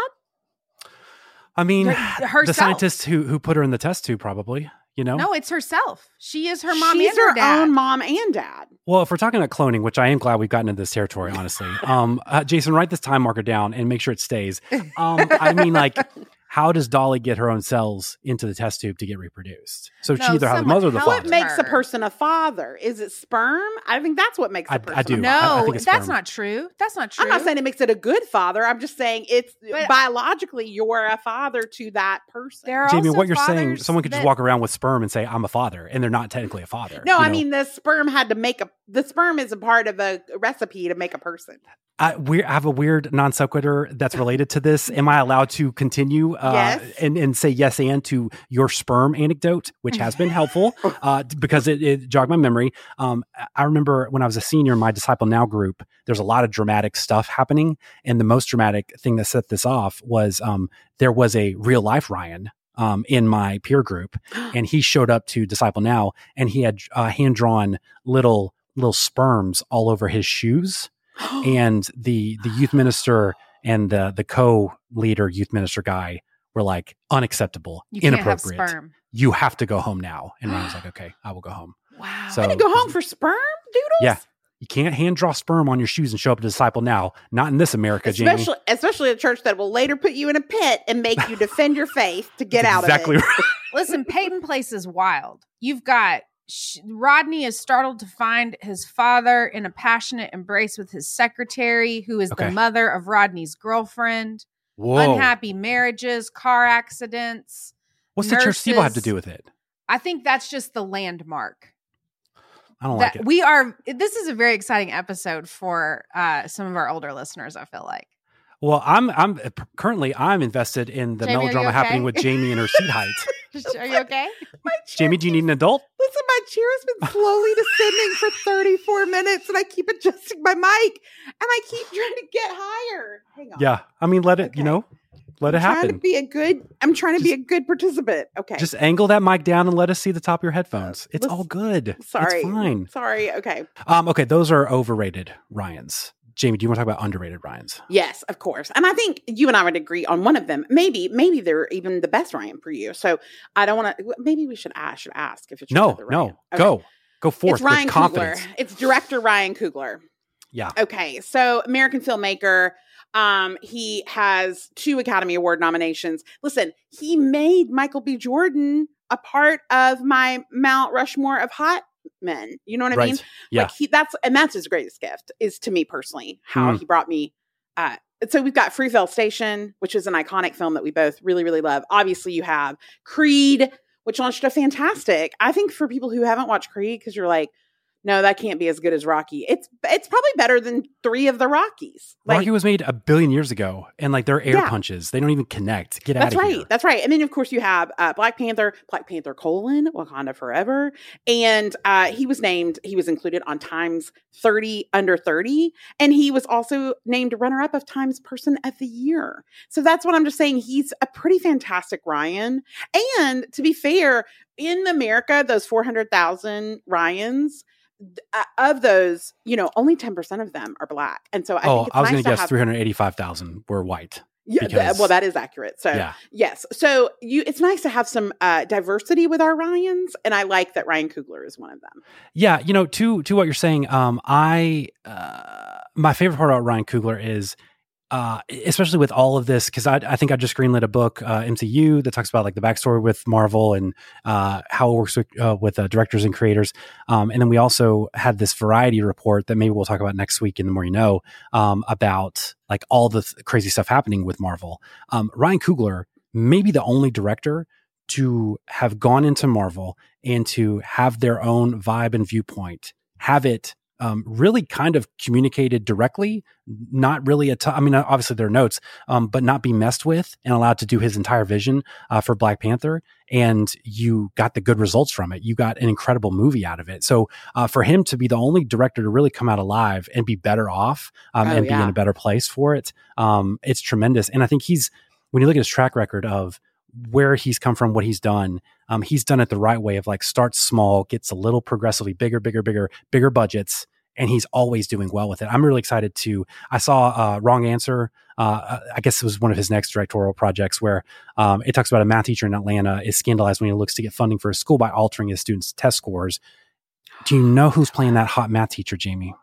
I mean, Her- the herself. scientists who who put her in the test tube probably. You know. No, it's herself. She is her mom She's and her, her dad. own mom and dad. Well, if we're talking about cloning, which I am glad we've gotten into this territory, honestly. Um, uh, Jason, write this time marker down and make sure it stays. Um, I mean, like, how does Dolly get her own cells into the test tube to get reproduced? So No, she either has the someone mother or the helped father. What makes a her. person a father? Is it sperm? I think that's what makes a I- person I do. a I- father. I No, think it's that's sperm. not true. That's not true. I'm not saying it makes it a good father. I'm just saying it's But- biologically you're a father to that person. There are Jamie, also what you're saying, fathers someone could just that- walk around with sperm and say, I'm a father, and they're not technically a father. No, you I know? mean the sperm had to make a. The sperm is a part of a recipe to make a person. I, we, I have a weird non sequitur that's related to this. Am I allowed to continue uh, Yes. and, and say yes and to your sperm anecdote, which has been helpful uh, because it, it jogged my memory. Um, I remember when I was a senior in my Disciple Now group, there's a lot of dramatic stuff happening. And the most dramatic thing that set this off was um, there was a real life Ryan um, in my peer group, and he showed up to Disciple Now, and he had uh, hand drawn little little sperms all over his shoes. And the the youth minister and the the co-leader youth minister guy were like, unacceptable, You can't have inappropriate. sperm. You have to go home now. And Ryan was like, okay, I will go home. Wow. So I had to go home for sperm doodles. yeah, you can't hand draw sperm on your shoes and show up to Disciple Now. Not in this America, Jamie. Especially, especially a church that will later put you in a pit and make you defend your faith to get That's out exactly of it. right. Listen, Peyton Place is wild. You've got sh- Rodney is startled to find his father in a passionate embrace with his secretary, who is Okay. the mother of Rodney's girlfriend. Whoa. Unhappy marriages, car accidents. What's the church people have to nurses. do with it? I think that's just the landmark. I don't That like it. we are. This is a very exciting episode for uh, some of our older listeners. I feel like. Well, I'm I'm currently I'm invested in the Jamie, are you melodrama happening okay? with Jamie and her seat height. Are you okay? My chair Jamie, do you need an adult? Listen, my chair has been slowly descending for thirty-four minutes, and I keep adjusting my mic, and I keep trying to get higher. Hang on. Yeah. I mean, let it, you Okay. know, let it I'm trying happen. to be a good. I'm trying to be a good participant. Okay. Just angle that mic down and let us see the top of your headphones. It's listen- all good. sorry. It's fine. Sorry. Okay. Um, okay, those are overrated Ryans. Jamie, do you want to talk about underrated Ryans? Yes, of course. And I think you and I would agree on one of them. Maybe, maybe they're even the best Ryan for you. So I don't want to. Maybe we should ask. Should ask if it's No, the no. Ryan. Okay. Go. Go forth It's Ryan with confidence. Coogler. It's director Ryan Coogler. Yeah. Okay, so American filmmaker. Um, he has two Academy Award nominations. Listen, he made Michael B. Jordan a part of my Mount Rushmore of hot men. You know what I Right. mean? Yeah. Like he, that's and that's his greatest gift is to me personally how Mm. he brought me. Uh, so we've got Fruitvale Station, which is an iconic film that we both really, really love. Obviously, you have Creed, which launched a fantastic. I think for people who haven't watched Creed, because you're like, no, that can't be as good as Rocky. It's it's probably better than three of the Rockies. Like, Rocky was made a billion years ago, and like their air Yeah. punches, they don't even connect. Get out That's of right. here. That's right. And then, of course, you have uh, Black Panther, Black Panther colon, Wakanda Forever. And uh, he was named, he was included on Time's thirty under thirty. And he was also named runner up of Time's Person of the Year. So that's what I'm just saying. He's a pretty fantastic Ryan. And to be fair, in America, those four hundred thousand Ryans, uh, of those, you know, only ten percent of them are Black. And so I oh, think it's I was nice going to to guess have. three hundred eighty-five thousand were white. Yeah, th- because- well, that is accurate. So Yeah. yes, so you, it's nice to have some uh, diversity with our Ryans, and I like that Ryan Coogler is one of them. Yeah, you know, to to what you're saying, um, I uh, my favorite part about Ryan Coogler is uh, especially with all of this, because I, I think I just greenlit a book, uh, M C U, that talks about like the backstory with Marvel and uh, how it works with, uh, with uh, directors and creators. Um, and then we also had this Variety report that maybe we'll talk about next week in The More You Know, um, about like all the th- crazy stuff happening with Marvel. Um, Ryan Coogler may be the only director to have gone into Marvel and to have their own vibe and viewpoint, have it Um, really kind of communicated directly, not really a t- I mean, obviously there are notes, um, but not be messed with and allowed to do his entire vision uh, for Black Panther. And you got the good results from it. You got an incredible movie out of it. So uh, for him to be the only director to really come out alive and be better off um, Oh, and yeah. be in a better place for it, um, it's tremendous. And I think he's, when you look at his track record of where he's come from, what he's done, um, he's done it the right way of like starts small, gets a little progressively bigger, bigger, bigger, bigger budgets. And he's always doing well with it. I'm really excited to, I saw uh, Wrong Answer. Uh, I guess it was one of his next directorial projects where um, it talks about a math teacher in Atlanta is scandalized when he looks to get funding for his school by altering his students' test scores. Do you know who's playing that hot math teacher, Jamie?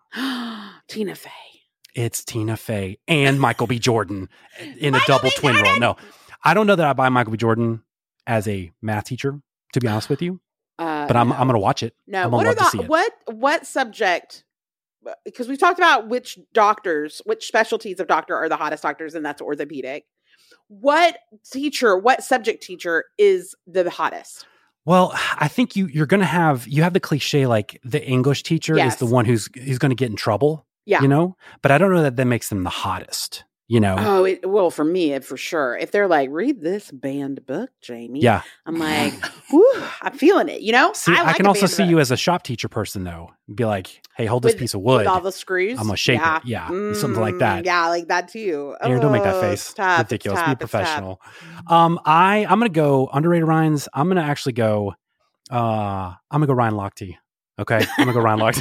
Tina Fey. It's Tina Fey and Michael B. Jordan in a Michael double B. twin role. Jordan? No, I don't know that I buy Michael B. Jordan as a math teacher, to be honest with you, Uh, but I'm, no. I'm going to watch it. No, I'm what gonna are love to see the it. what what subject? Because we've talked about which doctors, which specialties of doctor are the hottest doctors, and that's orthopedic. What teacher, what subject teacher is the hottest? Well, I think you you're going to have you have the cliche like the English teacher Yes. is the one who's who's going to get in trouble. Yeah. You know, but I don't know that that makes them the hottest. You know. Oh, it, well, for me, it, for sure. If they're like, read this banned book, Jamie. Yeah. I'm like, whew, I'm feeling it. You know, See, I, like can a also banned see book. you as a shop teacher person though. Be like, hey, hold this With- piece of wood. with all the screws. I'm gonna shape yeah. it. Yeah, something like Mm, that. Yeah, like that too. Aaron, don't make that Oh, face. it's tough, it's Ridiculous. tough, Be it's tough. professional. Um, I I'm gonna go underrated Ryans. I'm gonna actually go. Uh, I'm gonna go Ryan Lochte. Okay, I'm gonna go Ryan Lochte.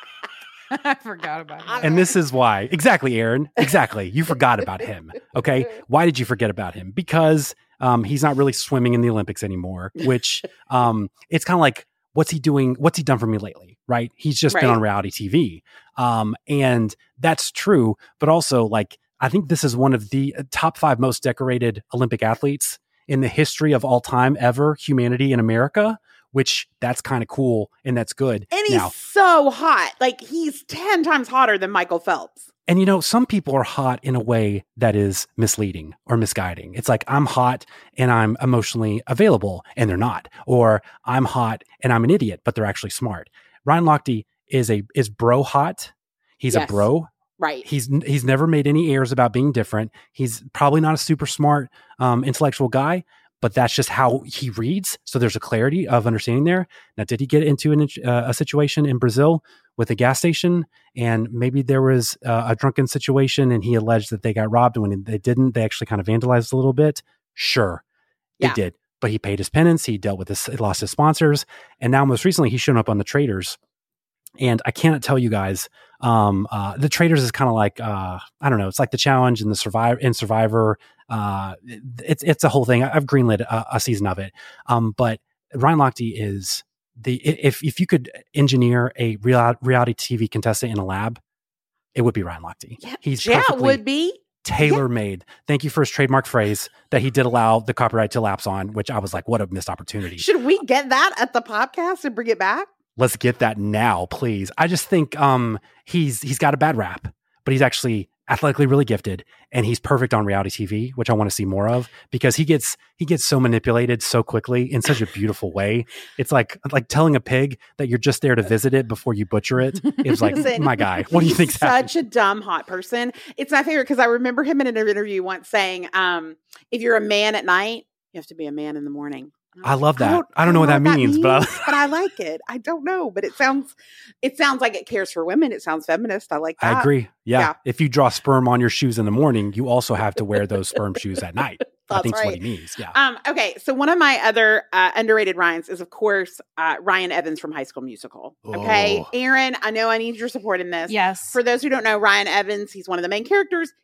I forgot about it. And this is why. Exactly, Aaron. Exactly. You forgot about him. Okay. Why did you forget about him? Because um, he's not really swimming in the Olympics anymore, which um, it's kind of like, what's he doing? What's he done for me lately? Right. He's just been Right. on reality T V. Um, and that's true. But also, like, I think this is one of the top five most decorated Olympic athletes in the history of all time ever, humanity in America, which that's kind of cool and that's good. And he's Now, so hot. Like he's ten times hotter than Michael Phelps. and you know, some people are hot in a way that is misleading or misguiding. It's like, I'm hot and I'm emotionally available, and they're not. Or I'm hot and I'm an idiot, but they're actually smart. Ryan Lochte is a is bro hot. He's Yes. a bro. Right. He's he's never made any airs about being different. He's probably not a super smart um, intellectual guy, but that's just how he reads. So there's a clarity of understanding there. Now, did he get into an, uh, a situation in Brazil with a gas station, and maybe there was uh, a drunken situation and he alleged that they got robbed, and when they didn't, they actually kind of vandalized a little bit? Sure, they Yeah. did. But he paid his penance. He dealt with this, he lost his sponsors. And now most recently, he's shown up on The Traitors. And I cannot tell you guys, um, uh, The Traitors is kind of like, uh, I don't know, it's like The Challenge and the Survivor and Survivor. Uh, it's, it's a whole thing. I- I've greenlit a, a season of it. Um, but Ryan Lochte is the, if, if you could engineer a real, reality T V contestant in a lab, it would be Ryan Lochte. Yeah, He's yeah, it perfectly would be. tailor made. Thank you for his trademark phrase that he did allow the copyright to lapse on, which I was like, what a missed opportunity. Should we get that at the podcast and bring it back? Let's get that now, please. I just think um, he's he's got a bad rap, but he's actually athletically really gifted, and he's perfect on reality T V, which I want to see more of, because he gets he gets so manipulated so quickly in such a beautiful way. It's like like telling a pig that you're just there to visit it before you butcher it. It was like, Listen, my guy, what do you he's think's happening? such a dumb hot person. It's my favorite because I remember him in an interview once saying, um, "If you're a man at night, you have to be a man in the morning." I love that. I don't know what that means, but I- but I like it. I don't know, but it sounds it sounds like it cares for women. It sounds feminist. I like that. I agree. Yeah. Yeah. If you draw sperm on your shoes in the morning, you also have to wear those sperm shoes at night. I That's think that's what right. he means. Yeah. Um, okay, so one of my other uh, underrated Ryans is, of course, uh, Ryan Evans from High School Musical. Okay, Oh. Aaron, I know I need your support in this. Yes. For those who don't know, Ryan Evans, he's one of the main characters.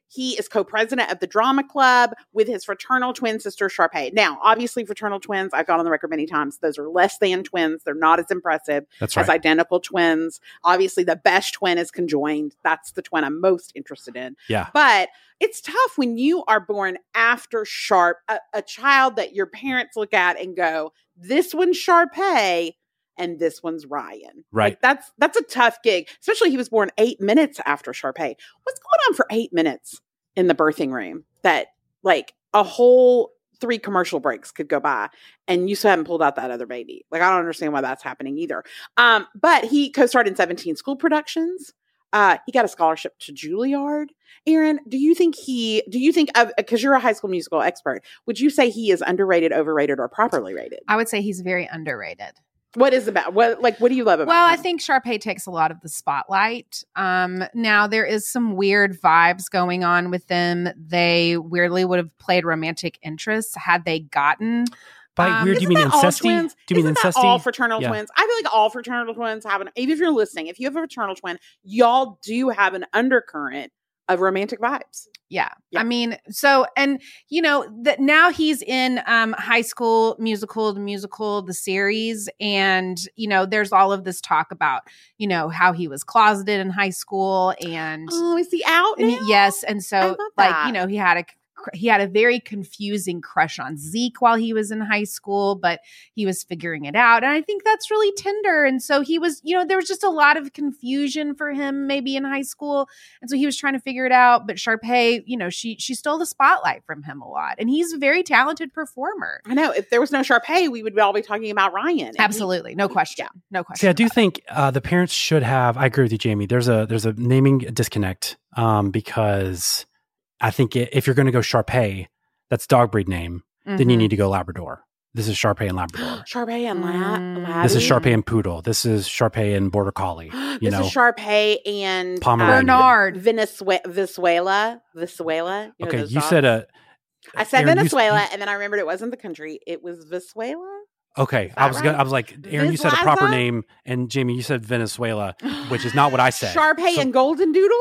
He is co-president of the drama club with his fraternal twin sister, Sharpay. Now, obviously, fraternal twins, I've gone on the record many times, those are less than twins. They're not as impressive That's right. as identical twins. Obviously, the best twin is conjoined. That's the twin I'm most interested in. Yeah. But it's tough when you are born after Sharp, a, a child that your parents look at and go, this one's Sharpay and this one's Ryan. Right. Like that's that's a tough gig, especially he was born eight minutes after Sharpay. What's going on for eight minutes in the birthing room that like a whole three commercial breaks could go by and you still haven't pulled out that other baby? Like, I don't understand why that's happening either. Um, but he co-starred in seventeen school productions. Uh, he got a scholarship to Juilliard. Aaron, do you think he, do you think, because you're a High School Musical expert, would you say he is underrated, overrated, or properly rated? I would say he's very underrated. What is about, what, like, what do you love about Well, him? I think Sharpay takes a lot of the spotlight. Um, now, there is some weird vibes going on with them. They weirdly would have played romantic interests had they gotten... By Um, weird, do you mean Isn't that all incesty? twins? Do you mean Isn't that incesty? all fraternal Yeah. twins? I feel like all fraternal twins have an, even if you're listening, if you have a fraternal twin, y'all do have an undercurrent of romantic vibes. Yeah. Yeah. I mean, so, and, you know, that now he's in um, High School Musical, the musical, the series. And, you know, there's all of this talk about, you know, how he was closeted in high school. And, Oh, is he out and now? he- yes. And I so, love like, that. you know, he had a, he had a very confusing crush on Zeke while he was in high school, but he was figuring it out. And I think that's really tender. And so he was, you know, there was just a lot of confusion for him maybe in high school. And so he was trying to figure it out. But Sharpay, you know, she she stole the spotlight from him a lot. And he's a very talented performer. I know. If there was no Sharpay, we would all be talking about Ryan. And he- Absolutely. No question. Yeah. No question. See, I do about think uh, the parents should have. I agree with you, Jamie. There's a there's a naming disconnect um, because I think i- if you're going to go Sharpay, that's dog breed name. it. Then you Mhm. need to go Labrador. This is Sharpay and Labrador. Sharpay and La- Mm. Laddie. This is Sharpay and Poodle. This is Sharpay and Border Collie. You this know, is Sharpay and Pomeranian. Bernard. Venezuela. Venezuela. Venezuela. You know okay, those you dogs? said a. I said Aaron, you- Venezuela, you- and then I remembered it wasn't the country. It was Venezuela. Okay, I that was right? gonna, I was like, Aaron, you said a proper Venezuela? name, and Jamie, you said Venezuela, which is not what I said. Sharpay So- and Golden Doodle.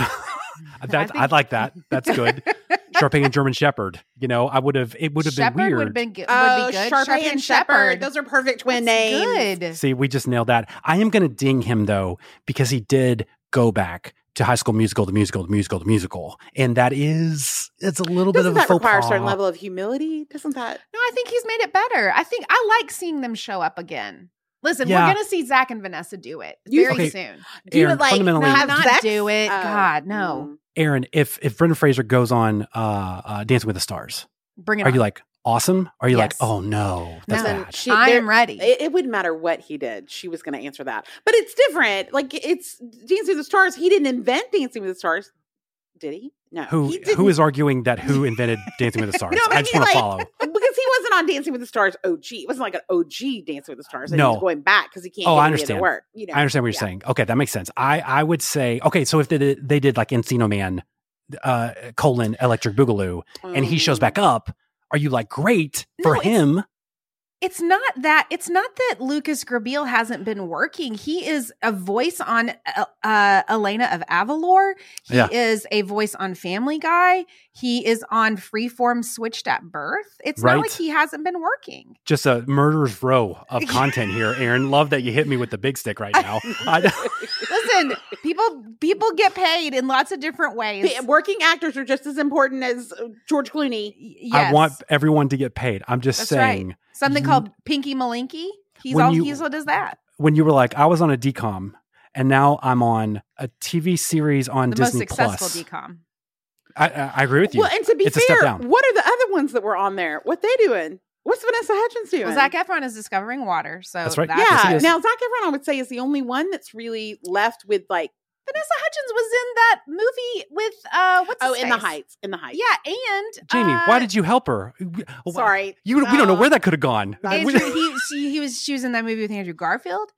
that, I like that. That's good. Sharpay and German Shepherd. You know, I would have. It would have been Shepherd weird. would have been good. Oh, would be good. Sharpay, and Shepherd. Those are perfect twin names. Good. See, we just nailed that. I am going to ding him though because he did go back to High School Musical, the musical, the musical, the musical, and that is it's a little Doesn't bit of a that faux require a pas. certain level of humility? Doesn't that? No, I think he's made it better. I think I like seeing them show up again. Listen, Yeah. we're going to see Zach and Vanessa do it You- very Okay. soon. Do you Aaron, like fundamentally- have Not sex? do it. Oh. God, no. Mm. Aaron, if if Brendan Fraser goes on uh, uh, Dancing with the Stars, Bring it are on. you like awesome? Are you like, Yes. oh no, that's No. bad? She- I there- am ready. It, it wouldn't matter what he did. She was going to answer that. But it's different. Like it's Dancing with the Stars. He didn't invent Dancing with the Stars, did he? No. Who he didn't. who is arguing that who invented Dancing with the Stars? No, but I just mean, want to like, follow. because he wasn't on Dancing with the Stars O G. It wasn't like an O G Dancing with the Stars. And No. he was going back because he can't. Oh, get I any of the understand. Work, you know? I understand what you're Yeah. saying. Okay, that makes sense. I I would say okay. So if they did, they did like Encino Man, uh, colon Electric Boogaloo, and he shows Mm. back up, are you like great for No, it's- him? It's not that. It's not that Lucas Grabeel hasn't been working. He is a voice on uh, uh, Elena of Avalor. He Yeah. is a voice on Family Guy. He is on Freeform Switched at Birth. It's Right. not like he hasn't been working. Just a murderer's row of content here, Aaron. Love that you hit me with the big stick right now. I, Listen, people people get paid in lots of different ways. P- Working actors are just as important as uh, George Clooney. Yes. I want everyone to get paid. I'm just That's saying. right. Something you- called Pinky Malinky. He's When all you- he's what does that. When you were like, I was on a D COM, and now I'm on a T V series on The Disney most successful Plus. D COM. I, I, I agree with you. Well, and to be It's a step fair, down. what are the other ones that were on there? What they doing? What's Vanessa Hudgens doing? Well, Zac Efron is discovering water. So That's right. yeah. Yes, he is. Now Zac Efron, I would say, is the only one that's really left with like. Vanessa Hudgens was in that movie with uh what's Oh, his in the face? Heights. In the Heights. Yeah, and Jamie, uh, why did you help her? Wh- Sorry. You, we don't know Uh, where that could have gone. Andrew, he, she, he was she was in that movie with Andrew Garfield.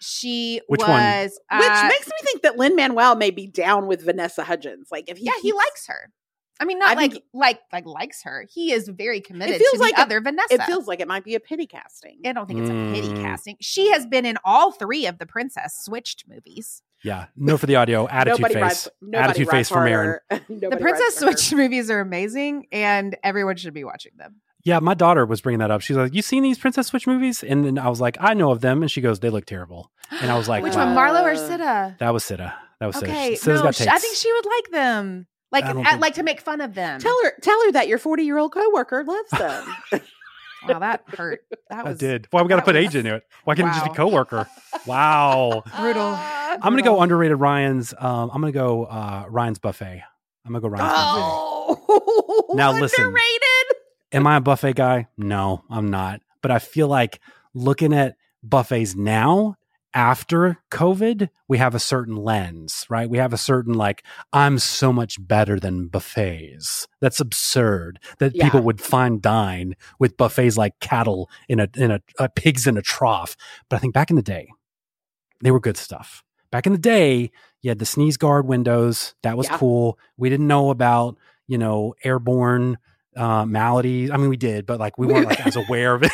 She Which one? was uh, Which makes me think that Lin-Manuel may be down with Vanessa Hudgens. Like if he yeah, he keeps- likes her. I mean, not I like think- like like likes her. He is very committed It feels to like the a- other Vanessa. It feels like it might be a pity casting. I don't think it's a pity Mm. casting. She has been in all three of the Princess Switched movies. Yeah. No for the audio. Attitude Nobody face. rides- nobody Attitude rides face from Aaron. harder. The Nobody Princess rides Switch movies are amazing, and everyone should be watching them. Yeah, my daughter was bringing that up. She's like, "You seen these Princess Switch movies?" And then I was like, "I know of them." And she goes, "They look terrible." And I was like, Which wow. one, Marlo or Sita? That was Sita. That was Okay, Sita. Sita's no, got sh- takes. I think she would like them. Like, I don't I think- like to make fun of them. Tell her, tell her that your forty-year-old coworker loves them. Wow, that hurt. That was I did. Why we got to that put was- age into it? Why can't it just be Wow. coworker? Wow. brutal. I'm gonna go underrated Ryan's. Um, I'm gonna go uh, Ryan's buffet. I'm gonna go Ryan's Oh, buffet. Now listen. underrated. Am I a buffet guy? No, I'm not. But I feel like looking at buffets now after COVID, we have a certain lens, right? We have a certain like, I'm so much better than buffets. That's absurd that Yeah. people would fine dine with buffets like cattle in a in a, a pigs in a trough. But I think back in the day, they were good stuff. Back in the day, you had the sneeze guard windows. That was Yeah. cool. We didn't know about, you know, airborne uh, maladies. I mean, we did, but like we weren't like as aware of it.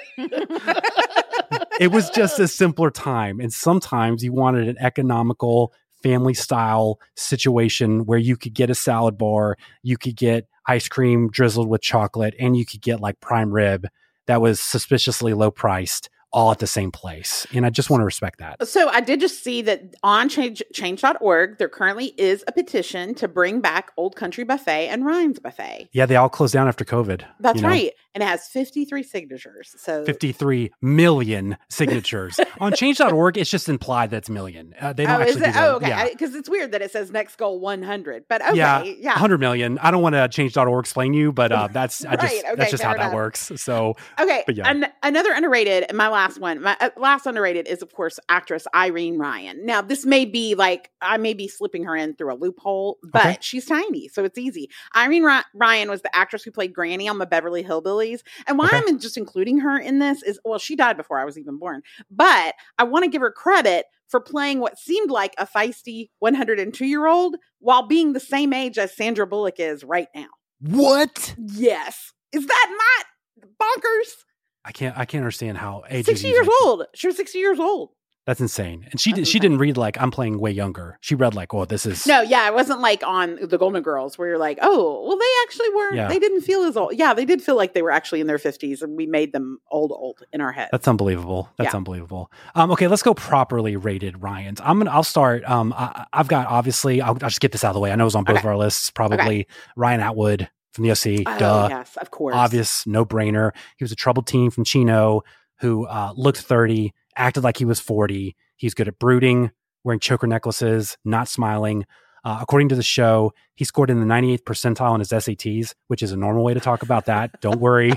It was just a simpler time. And sometimes you wanted an economical family style situation where you could get a salad bar, you could get ice cream drizzled with chocolate, and you could get like prime rib that was suspiciously low priced all at the same place. And I just want to respect that. So I did just see that on change change dot org, there currently is a petition to bring back Old Country Buffet and Ryan's Buffet. Yeah, they all closed down after COVID. That's you know? right. And it has fifty-three signatures. So fifty-three million signatures. On change dot org, it's just implied that it's million. Uh, they don't oh, is actually it? do that. Oh, okay. Yeah. Because it's weird that it says next goal one hundred. But okay. yeah, Yeah. one hundred million. I don't want to change dot org explain you, but uh, that's I just Right, okay, that's just how fair that enough. works. So Okay. But yeah. An- another underrated, my last one, my uh, last underrated is, of course, actress Irene Ryan. Now, this may be like, I may be slipping her in through a loophole, but Okay. she's tiny, so it's easy. Irene Ry- Ryan was the actress who played Granny on the Beverly Hillbillies. And why Okay. I'm just including her in this is, well, she died before I was even born, but I want to give her credit for playing what seemed like a feisty one hundred two year old while being the same age as Sandra Bullock is right now. what? Yes. Is that not bonkers? I can't I can't understand how age sixty is years easy. old. She was sixty years old. That's insane. And she did, That's she insane. didn't read like I'm playing way younger. She read like, oh, this is No, yeah, it wasn't like on the Golden Girls where you're like, oh, well, they actually weren't. Yeah. They didn't feel as old. Yeah, they did feel like they were actually in their fifties, and we made them old, old in our head. That's unbelievable. That's Yeah. unbelievable. Um, okay, let's go properly rated Ryan's. I'm gonna. I'll start. Um, I, I've got obviously. I'll, I'll just get this out of the way. I know it's on both Okay. of our lists. Probably Ryan Atwood from the O C. Oh, Duh. yes, of course. Obvious, no brainer. He was a troubled teen from Chino who uh, looked thirty, acted like he was forty. He's good at brooding, wearing choker necklaces, not smiling. Uh, according to the show, he scored in the ninety-eighth percentile on his S A Ts, which is a normal way to talk about that. Don't worry.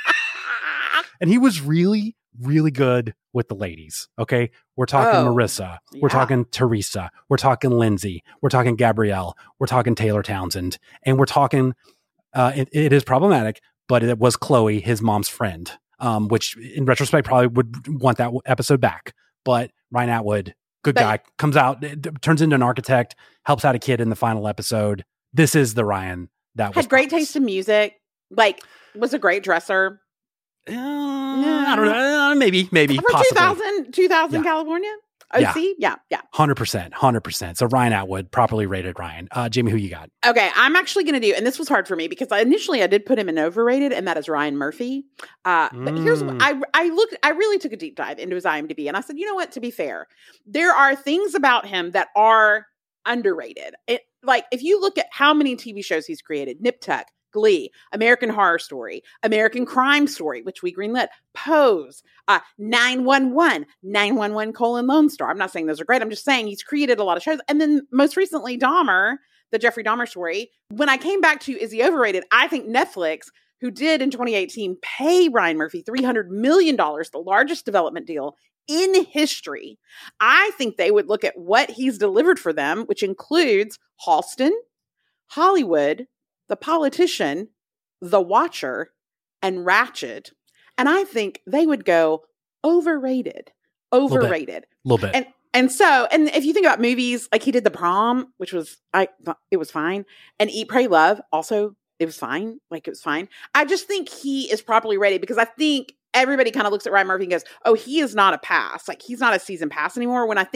And he was really, really good with the ladies. Okay. We're talking Oh, Marissa. We're yeah. talking Teresa. We're talking Lindsay. We're talking Gabrielle. We're talking Taylor Townsend. And we're talking, uh, it, it is problematic, but it was Chloe, his mom's friend, um, which in retrospect probably would want that episode back. But Ryan Atwood, good But- guy, comes out, d- d- turns into an architect, helps out a kid in the final episode. This is the Ryan that was Had great promised. taste in music. Like, was a great dresser. Uh, I don't know. Uh, maybe, maybe, For possibly. two thousand, two thousand Yeah. California? Yeah. O C? Yeah, yeah. one hundred percent. one hundred percent. So Ryan Atwood, properly rated Ryan. Uh, Jamie, who you got? Okay, I'm actually going to do, and this was hard for me because I, initially I did put him in overrated, and that is Ryan Murphy. Uh, But here's Mm. I I looked, I really took a deep dive into his IMDb, and I said, you know what? To be fair, there are things about him that are underrated. It, like if you look at how many T V shows he's created, Nip Tuck, Glee, American Horror Story, American Crime Story, which we greenlit, Pose, uh, nine one one, nine one one colon Lone Star. I'm not saying those are great. I'm just saying he's created a lot of shows. And then most recently, Dahmer, the Jeffrey Dahmer story. When I came back to is he overrated? I think Netflix, who did in twenty eighteen pay Ryan Murphy three hundred million dollars, the largest development deal in history. I think they would look at what he's delivered for them, which includes Halston, Hollywood, The Politician, The Watcher, and Ratched. And I think they would go overrated, overrated. A little bit. And and so, and if you think about movies, like he did The Prom, which was, I thought it was fine. And Eat, Pray, Love, also, it was fine. Like it was fine. I just think he is properly rated because I think everybody kind of looks at Ryan Murphy and goes, oh, he is not a pass. Like he's not a season pass anymore. When I think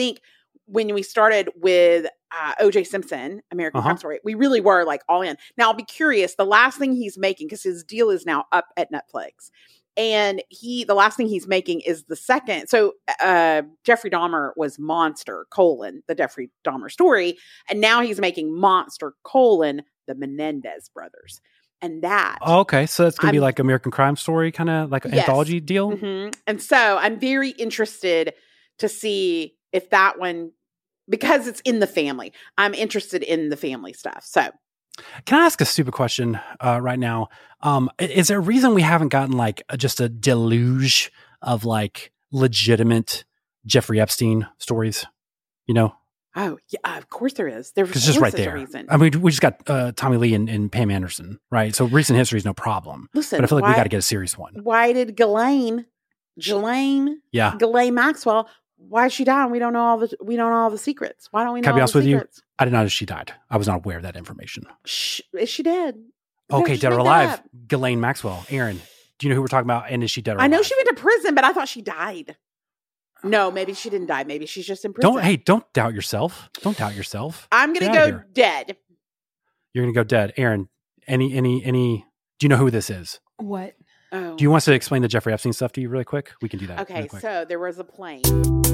when we started with uh, O J Simpson, American Uh-huh. Crime Story, we really were like all in. Now I'll be curious. The last thing he's making, because his deal is now up at Netflix, and he the last thing he's making is the second. So uh, Jeffrey Dahmer was Monster colon the Jeffrey Dahmer story, and now he's making Monster colon the Menendez brothers, and that. Oh, okay, so it's gonna be I'm- like American Crime Story, kind of like an Yes. anthology deal. Mhm. And so I'm very interested to see if that one, because it's in the family, I'm interested in the family stuff. So Can I ask a stupid question uh, right now? Um, i- is there a reason we haven't gotten like a, just a deluge of like legitimate Jeffrey Epstein stories? You know, Oh, yeah, of course there is. There's because just right there's a there. reason. I mean, we just got uh, Tommy Lee and, and Pam Anderson, right? So recent history is no problem. Listen, but I feel like we why- got to get a serious one. Why did Ghislaine, Ghislaine, Yeah. Ghislaine Maxwell, why is she dying? We don't know all the we don't know all the secrets. Why don't we know Can I be all honest the with you? secrets? I did not know she died. I was not aware of that information. Shh, is she dead? No, Okay, just dead or make that alive? up. Ghislaine Maxwell. Aaron, do you know who we're talking about? And is she dead or I know alive? she went to prison, but I thought she died. No, maybe she didn't die. Maybe she's just in prison. Don't hey, don't doubt yourself. Don't doubt yourself. I'm gonna Get outta go here. dead. You're gonna go dead. Aaron, any any any do you know who this is? What? Oh. Do you want us to explain the Jeffrey Epstein stuff to you really quick? We can do that. Okay, really quick. so there was a plane.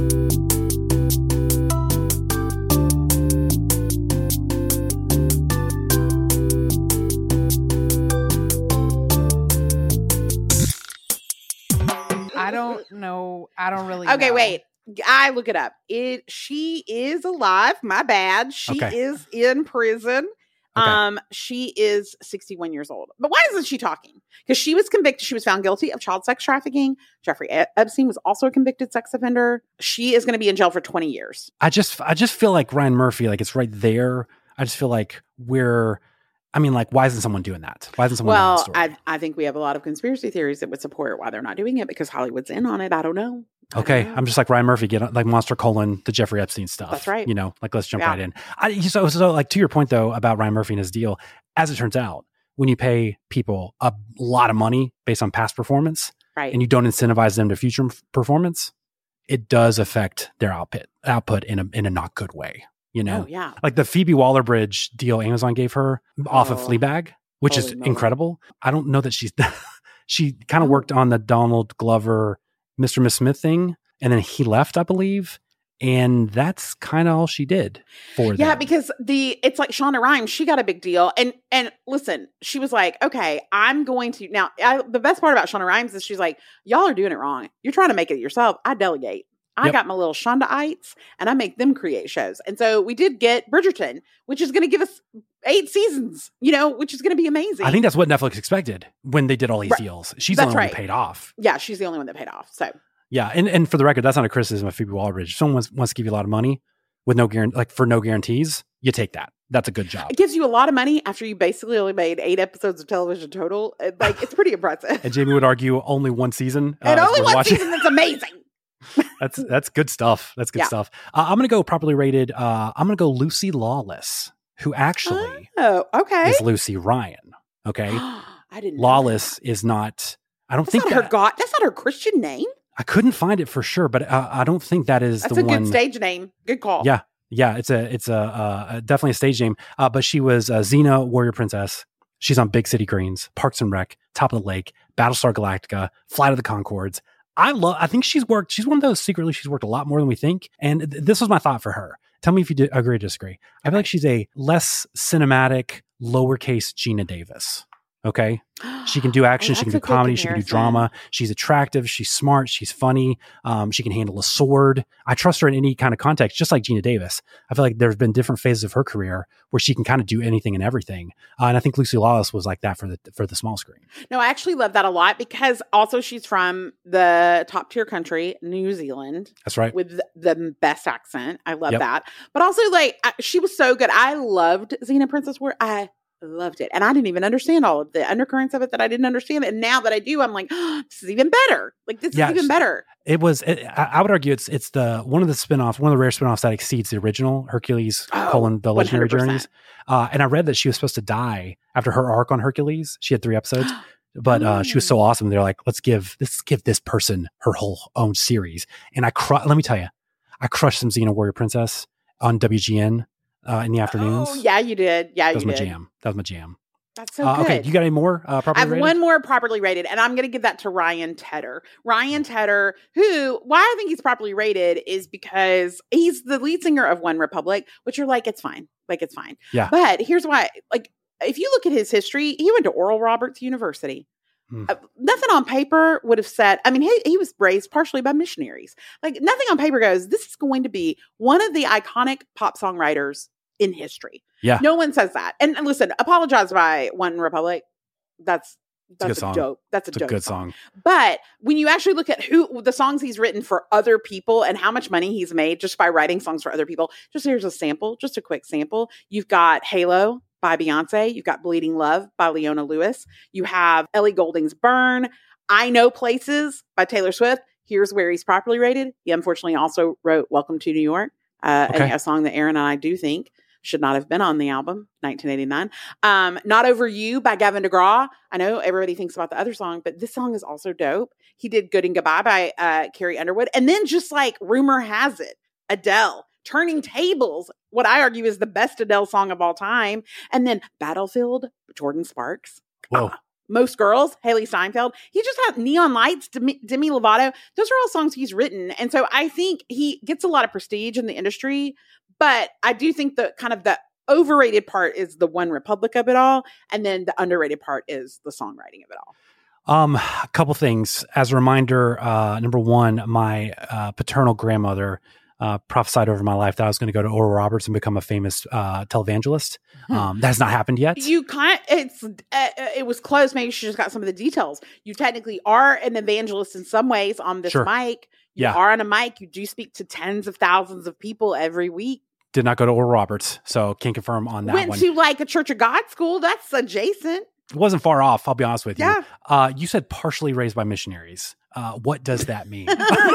I don't know. I don't really Okay, know. wait. I look it up. It she is alive. My bad. She Okay. is in prison. Okay. Um, she is sixty-one years old. But why isn't she talking? Because she was convicted. She was found guilty of child sex trafficking. Jeffrey E- Epstein was also a convicted sex offender. She is going to be in jail for twenty years. I just I just feel like Ryan Murphy, like it's right there. I just feel like we're I mean, like, why isn't someone doing that? Why isn't someone doing that Well, story? I I think we have a lot of conspiracy theories that would support why they're not doing it because Hollywood's in on it. I don't know. I don't Okay, know. I'm just like Ryan Murphy, get on- like Monster colon the Jeffrey Epstein stuff. That's right. You know, like let's jump Yeah. right in. I, so, so, like to your point though about Ryan Murphy and his deal, as it turns out, when you pay people a lot of money based on past performance, right. and you don't incentivize them to future f- performance, it does affect their output output in a in a not good way. You know, Oh yeah. like the Phoebe Waller-Bridge deal Amazon gave her off of Oh. Fleabag, which is Holy moly. incredible. I don't know that she's she kind of worked on the Donald Glover Mister Miss Smith thing, and then he left, I believe, and that's kind of all she did for Yeah, them. because the it's like Shonda Rhimes, she got a big deal, and and listen, she was like, okay, I'm going to now. I, the best part about Shonda Rhimes is she's like, y'all are doing it wrong. You're trying to make it yourself. I delegate. I Yep. got my little Shondaites, and I make them create shows. And so we did get Bridgerton, which is going to give us eight seasons. You know, which is going to be amazing. I think that's what Netflix expected when they did all these Right. deals. She's That's the only one right. who paid off. yeah, she's the only one that paid off. So Yeah, and, and for the record, that's not a criticism of Phoebe Waller-Bridge. If someone wants, wants to give you a lot of money with no guarantee, like for no guarantees, you take that. That's a good job. it gives you a lot of money after you basically only made eight episodes of television total. It- Like it's pretty impressive. And Jamie would argue only one season. uh, and is only worth one watching. season that's amazing. That's that's good stuff. That's good Yeah. stuff. Uh, I'm gonna go properly rated. Uh, I'm gonna go Lucy Lawless, who actually Oh, okay. is Lucy Ryan. Okay, I didn't. know Lawless is not. I don't That's think not her that, God. That's not her Christian name. I couldn't find it for sure, but uh, I don't think that is That's the a one. good stage name. Good call. Yeah, yeah, it's a it's a uh, definitely a stage name. Uh, but she was uh, Xena, Warrior Princess. She's on Big City Greens, Parks and Rec, Top of the Lake, Battlestar Galactica, Flight of the Conchords. I love. I think she's worked. She's one of those secretly. She's worked a lot more than we think. And th- this was my thought for her. Tell me if you di- agree or disagree. I feel like she's a less cinematic, lowercase Gina Davis. Okay, she can do action. Oh, she can that's do a good comedy. She can do comparison. drama. She's attractive. She's smart. She's funny. Um, she can handle a sword. I trust her in any kind of context, just like Gina Davis. I feel like there's been different phases of her career where she can kind of do anything and everything. Uh, and I think Lucy Lawless was like that for the for the small screen. No, I actually love that a lot because also she's from the top tier country, New Zealand, That's right. with the best accent. I love Yep. that. But also, like, I, she was so good. I loved Xena Princess War. I loved it. And I didn't even understand all of the undercurrents of it that I didn't understand. And now that I do, I'm like, oh, this is even better. Like, this Yeah, is even she- better. It was. It, I I would argue it's it's the one of the spinoffs, one of the rare spinoffs that exceeds the original Hercules: Oh, colon the Legendary one hundred percent. Journeys. Uh, and I read that she was supposed to die after her arc on Hercules. She had three episodes, but uh, she was so awesome. They're like, let's give let's give this person her whole own series. And I cry. Let me tell you, I crushed some Xena Warrior Princess on W G N uh, in the afternoons. Oh, yeah, you did. Yeah, that was you my did. jam. That was my jam. That's so uh, good. Okay, you got any more uh, properly I have rated? one more properly rated, and I'm going to give that to Ryan Tedder. Ryan Tedder, who, why I think he's properly rated is because he's the lead singer of One Republic, which you're like, it's fine. Like, it's fine. Yeah. But here's why. Like, if you look at his history, he went to Oral Roberts University. Hmm. Uh, nothing on paper would have said, I mean, he, he was raised partially by missionaries. Like, nothing on paper goes, this is going to be one of the iconic pop songwriters in history. Yeah. No one says that. And, and listen, Apologize by One Republic. That's that's a, a, a dope. That's a it's a dope good song. song. But when you actually look at who the songs he's written for other people and how much money he's made just by writing songs for other people, just here's a sample, just a quick sample. You've got Halo by Beyonce. You've got Bleeding Love by Leona Lewis. You have Ellie Goulding's Burn. I Know Places by Taylor Swift. Here's where he's properly rated. He unfortunately also wrote Welcome to New York, uh, Okay. a, a song that Aaron and I do think should not have been on the album, nineteen eighty-nine. Um, Not Over You by Gavin DeGraw. I know everybody thinks about the other song, but this song is also dope. He did Good and Goodbye by uh, Carrie Underwood. And then just like rumor has it, Adele, Turning Tables, what I argue is the best Adele song of all time. And then Battlefield, Jordan Sparks. Whoa. Uh, Most Girls, Haley Steinfeld. He just had Neon Lights, Demi, Demi Lovato. Those are all songs he's written. And so I think he gets a lot of prestige in the industry. But I do think the kind of the overrated part is the One Republic of it all. And then the underrated part is the songwriting of it all. Um, a couple things. As a reminder, uh, number one, my uh, paternal grandmother uh, prophesied over my life that I was going to go to Oral Roberts and become a famous uh, televangelist. Um, that has not happened yet. You kind it's uh, it was close. Maybe she just got some of the details. You technically are an evangelist in some ways on this Sure. mic. You Yeah. are on a mic. You do speak to tens of thousands of people every week. Did not go to Oral Roberts, so can't confirm on that Went one. to like a Church of God school. That's adjacent. It wasn't far off, I'll be honest with you. Yeah. Uh, you said partially raised by missionaries. Uh, what does that mean?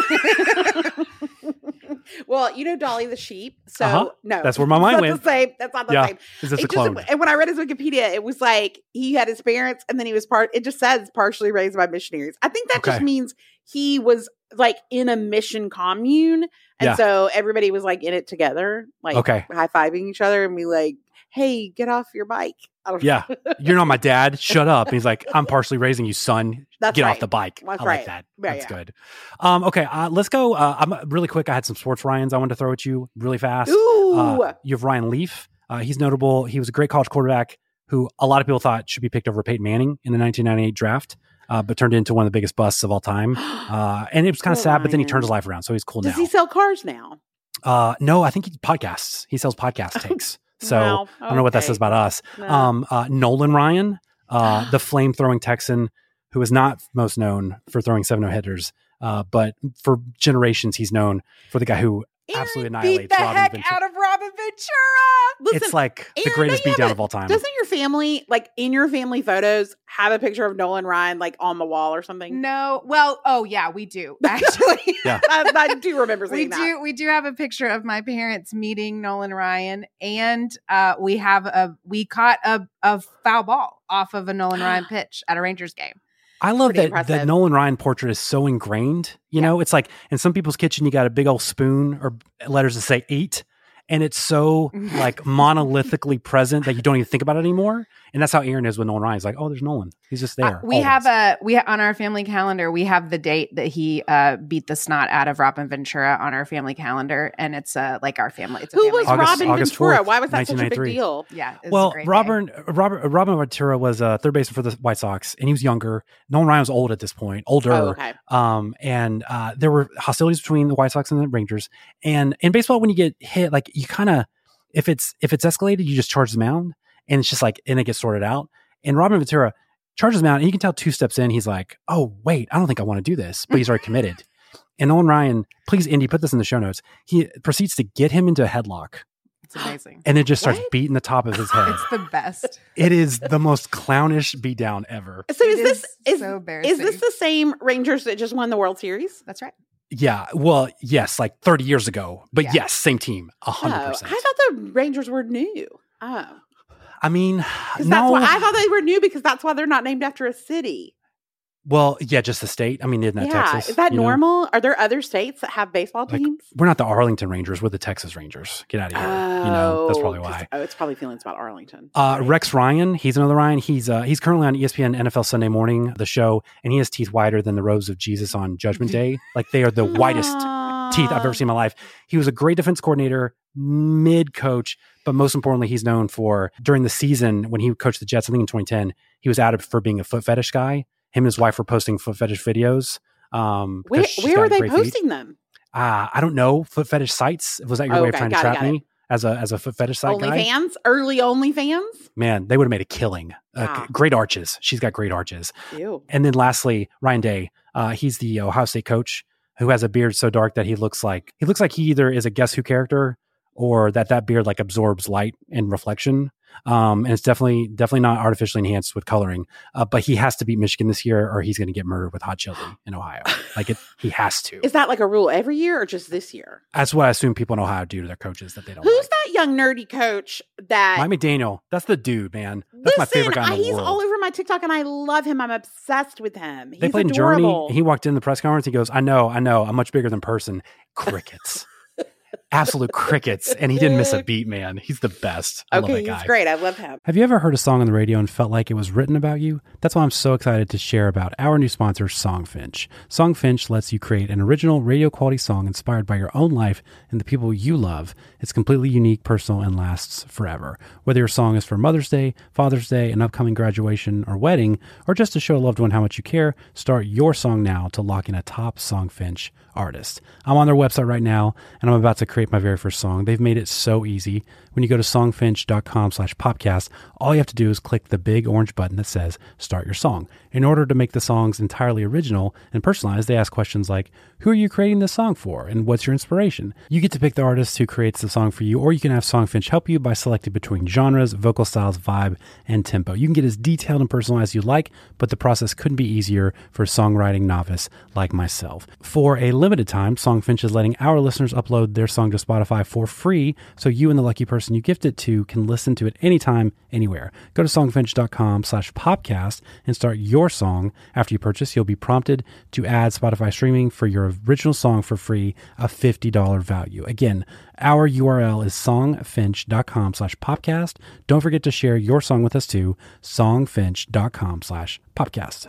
Well, you know Dolly the sheep, so Uh-huh. no, That's where my mind that's went. Not the same. That's not the Yeah. same. Is this It a clone? Just, and when I read his Wikipedia, it was like he had his parents, and then he was part. It just says partially raised by missionaries. I think that just Okay. means he was like in a mission commune, and Yeah. so everybody was like in it together, like Okay. high fiving each other, and be like, "Hey, get off your bike." I don't Yeah. You're not my dad. Shut up. And he's like, I'm partially raising you, son. That's Get right. off the bike. That's I right. like that. Yeah, That's yeah. good. Um, okay. Uh, let's go. Uh, I'm really quick. I had some sports Ryans I wanted to throw at you really fast. Ooh. Uh, you have Ryan Leaf. Uh, he's notable. He was a great college quarterback who a lot of people thought should be picked over Peyton Manning in the nineteen ninety-eight draft, uh, but turned into one of the biggest busts of all time. Uh, and it was kind of Poor sad, but then he Ryan. turned his life around. So he's cool Does now. he sell cars now? Uh, no, I think he podcasts. He sells podcast takes. So Wow. I don't know what that Okay. says about us. No. Um, uh, Nolan Ryan, uh, the flame throwing Texan, who is not most known for throwing seven no hitters, uh, but for generations he's known for the guy who absolutely Aaron annihilates beat the Robin heck Ventura. out of Robin Ventura. Listen, It's like the Aaron, greatest don't you beatdown have of all time. Doesn't your family, like in your family photos, have a picture of Nolan Ryan like on the wall or something? No, well, oh yeah, we do actually. Yeah. I, I do remember we seeing that. do. We do have a picture of my parents meeting Nolan Ryan, and uh, we have a we caught a a foul ball off of a Nolan Ryan pitch at a Rangers game. I love Pretty that the impressive. Nolan Ryan portrait is so ingrained. You know, it's like in some people's kitchen, you got a big old spoon or letters that say eight. And it's so like monolithically present that you don't even think about it anymore. And that's how Aaron is with Nolan Ryan. He's like, oh, there's Nolan. He's just there. Uh, we always. have a we on our family calendar. We have the date that he uh, beat the snot out of Robin Ventura on our family calendar, and it's uh, like our family. It's a Who family was August- Robin August Ventura? fourth, Why was that such a big nineteen ninety-three. deal? Yeah. It was a Well, great day. Robert, Robert, Robin Ventura was a third baseman for the White Sox, and he was younger. Nolan Ryan was old at this point, older. Oh, okay. Um, and uh, there were hostilities between the White Sox and the Rangers. And in baseball, when you get hit, like you kind of, if it's if it's escalated, you just charge the mound, and it's just like, and it gets sorted out. And Robin Ventura charges the mound, and you can tell two steps in, he's like, "Oh wait, I don't think I want to do this," but he's already committed. And Nolan Ryan, please, Indy, put this in the show notes. He proceeds to get him into a headlock, It's amazing. and then just starts What? beating the top of his head. It's the best. It is the most clownish beatdown ever. So It is this is is, so is this embarrassing. the same Rangers that just won the World Series? That's right. Yeah, well, yes, like thirty years ago, but Yeah. yes, same team, a Oh, hundred I percent. thought the Rangers were new. Oh, I mean, because no, that's why I thought they were new because that's why they're not named after a city. Well, yeah, just the state. I mean, isn't that yeah. Texas? Is that you know? normal? Are there other states that have baseball Like, teams? we're not the Arlington Rangers. We're the Texas Rangers. Get out of here. Oh, you know, that's probably 'cause- why. Oh, it's probably feelings about Arlington. Uh, Right. Rex Ryan, he's another Ryan. He's uh, he's currently on E S P N N F L Sunday Morning, the show, and he has teeth whiter than the robes of Jesus on Judgment Day. Like they are the whitest teeth I've ever seen in my life. He was a great defense coordinator, mid coach, but most importantly, he's known for during the season when he coached the Jets, I think in twenty ten, he was outed for being a foot fetish guy. Him and his wife were posting foot fetish videos. Um, Where, because she's where got were they great feet. posting them? Uh, I don't know. Foot fetish sites. Was that your Oh, way of okay. trying to Got it, trap got it. me as a as a foot fetish site guy? OnlyFans? Early OnlyFans? Man, they would have made a killing. Uh, Wow. Great arches. She's got great arches. Ew. And then lastly, Ryan Day. Uh, he's the Ohio State coach who has a beard so dark that he looks like he looks like he either is a Guess Who character or that that beard like absorbs light and reflection. Um, and it's definitely definitely not artificially enhanced with coloring. Uh, but he has to beat Michigan this year, or he's going to get murdered with hot chili in Ohio. Like it, he has to. Is that like a rule every year or just this year? That's what I assume people in Ohio do to their coaches that they don't. Who's like. that young nerdy coach that Mike McDaniel. That's the dude, man. That's my favorite guy in the he's world. all over my TikTok and I love him. I'm obsessed with him. He's They played adorable. in Germany. He walked in the press conference. He goes, I know, I know. I'm much bigger than person. Crickets. Absolute crickets. And he didn't miss a beat, man. He's the best. I love Okay, that he's guy. great. I love him. Have you ever heard a song on the radio and felt like it was written about you? That's why I'm so excited to share about our new sponsor, Songfinch. Songfinch lets you create an original radio quality song inspired by your own life and the people you love. It's completely unique, personal, and lasts forever. Whether your song is for Mother's Day, Father's Day, an upcoming graduation or wedding, or just to show a loved one how much you care, start your song now to lock in a top Songfinch artist. I'm on their website right now, and I'm about to create my very first song. They've made it so easy. When you go to songfinch.com slash podcast, all you have to do is click the big orange button that says Start Your Song. In order to make the songs entirely original and personalized, they ask questions like, who are you creating this song for? And what's your inspiration? You get to pick the artist who creates the song for you, or you can have Songfinch help you by selecting between genres, vocal styles, vibe, and tempo. You can get as detailed and personalized as you like, but the process couldn't be easier for a songwriting novice like myself. For a limited time, Songfinch is letting our listeners upload their song to Spotify for free, so you and the lucky person you gift it to can listen to it anytime, anywhere. Go to songfinch.com slash podcast and start your song. After you purchase, you'll be prompted to add Spotify streaming for your original song for free, a fifty dollars value. Again, our U R L is songfinch.com slash podcast. Don't forget to share your song with us too, songfinch.com slash podcast.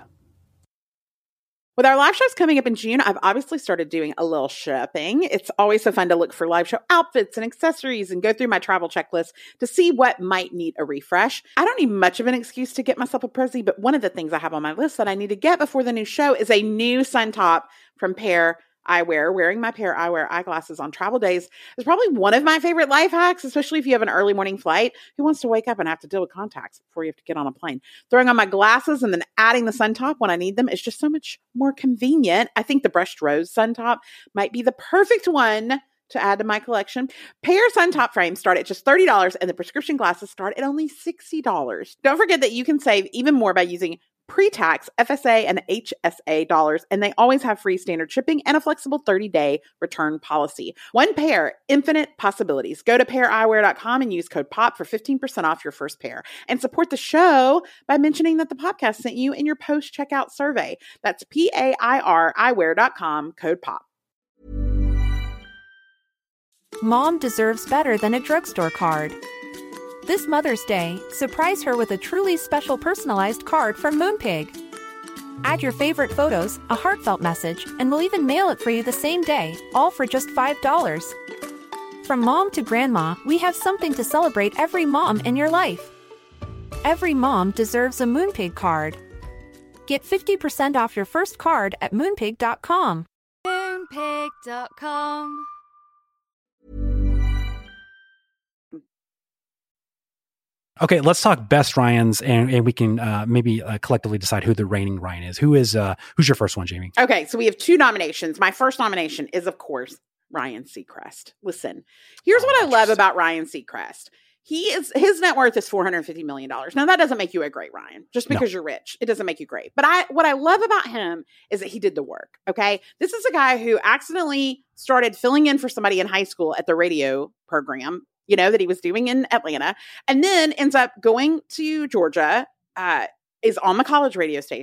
With our live shows coming up in June, I've obviously started doing a little shopping. It's always so fun to look for live show outfits and accessories and go through my travel checklist to see what might need a refresh. I don't need much of an excuse to get myself a Prezi, but one of the things I have on my list that I need to get before the new show is a new sun top from Pair Eyewear. Wearing my Pair Eyewear eyeglasses on travel days is probably one of my favorite life hacks, especially if you have an early morning flight. Who wants to wake up and have to deal with contacts before you have to get on a plane? Throwing on my glasses and then adding the sun top when I need them is just so much more convenient. I think the brushed rose sun top might be the perfect one to add to my collection. Pair sun top frames start at just thirty dollars and the prescription glasses start at only sixty dollars. Don't forget that you can save even more by using pre-tax F S A and H S A dollars, and they always have free standard shipping and a flexible thirty-day return policy. One pair, infinite possibilities. Go to pair eyewear dot com and use code POP for fifteen percent off your first pair. And support the show by mentioning that the podcast sent you in your post-checkout survey. That's P A I R eyewear dot com, code POP. Mom deserves better than a drugstore card. This Mother's Day, surprise her with a truly special personalized card from Moonpig. Add your favorite photos, a heartfelt message, and we'll even mail it for you the same day, all for just five dollars. From mom to grandma, we have something to celebrate every mom in your life. Every mom deserves a Moonpig card. Get fifty percent off your first card at moonpig dot com. Moonpig dot com. Okay, let's talk best Ryans, and, and we can uh, maybe uh, collectively decide who the reigning Ryan is. Who is uh, who's your first one, Jamie? Okay, so we have two nominations. My first nomination is, of course, Ryan Seacrest. Listen, here's Oh, what I love interesting. about Ryan Seacrest. He is his net worth is four hundred fifty million dollars. Now that doesn't make you a great Ryan. Just because No. you're rich, it doesn't make you great. But I what I love about him is that he did the work. Okay, this is a guy who accidentally started filling in for somebody in high school at the radio program, you know, that he was doing in Atlanta, and then ends up going to Georgia, uh, is on the college radio station,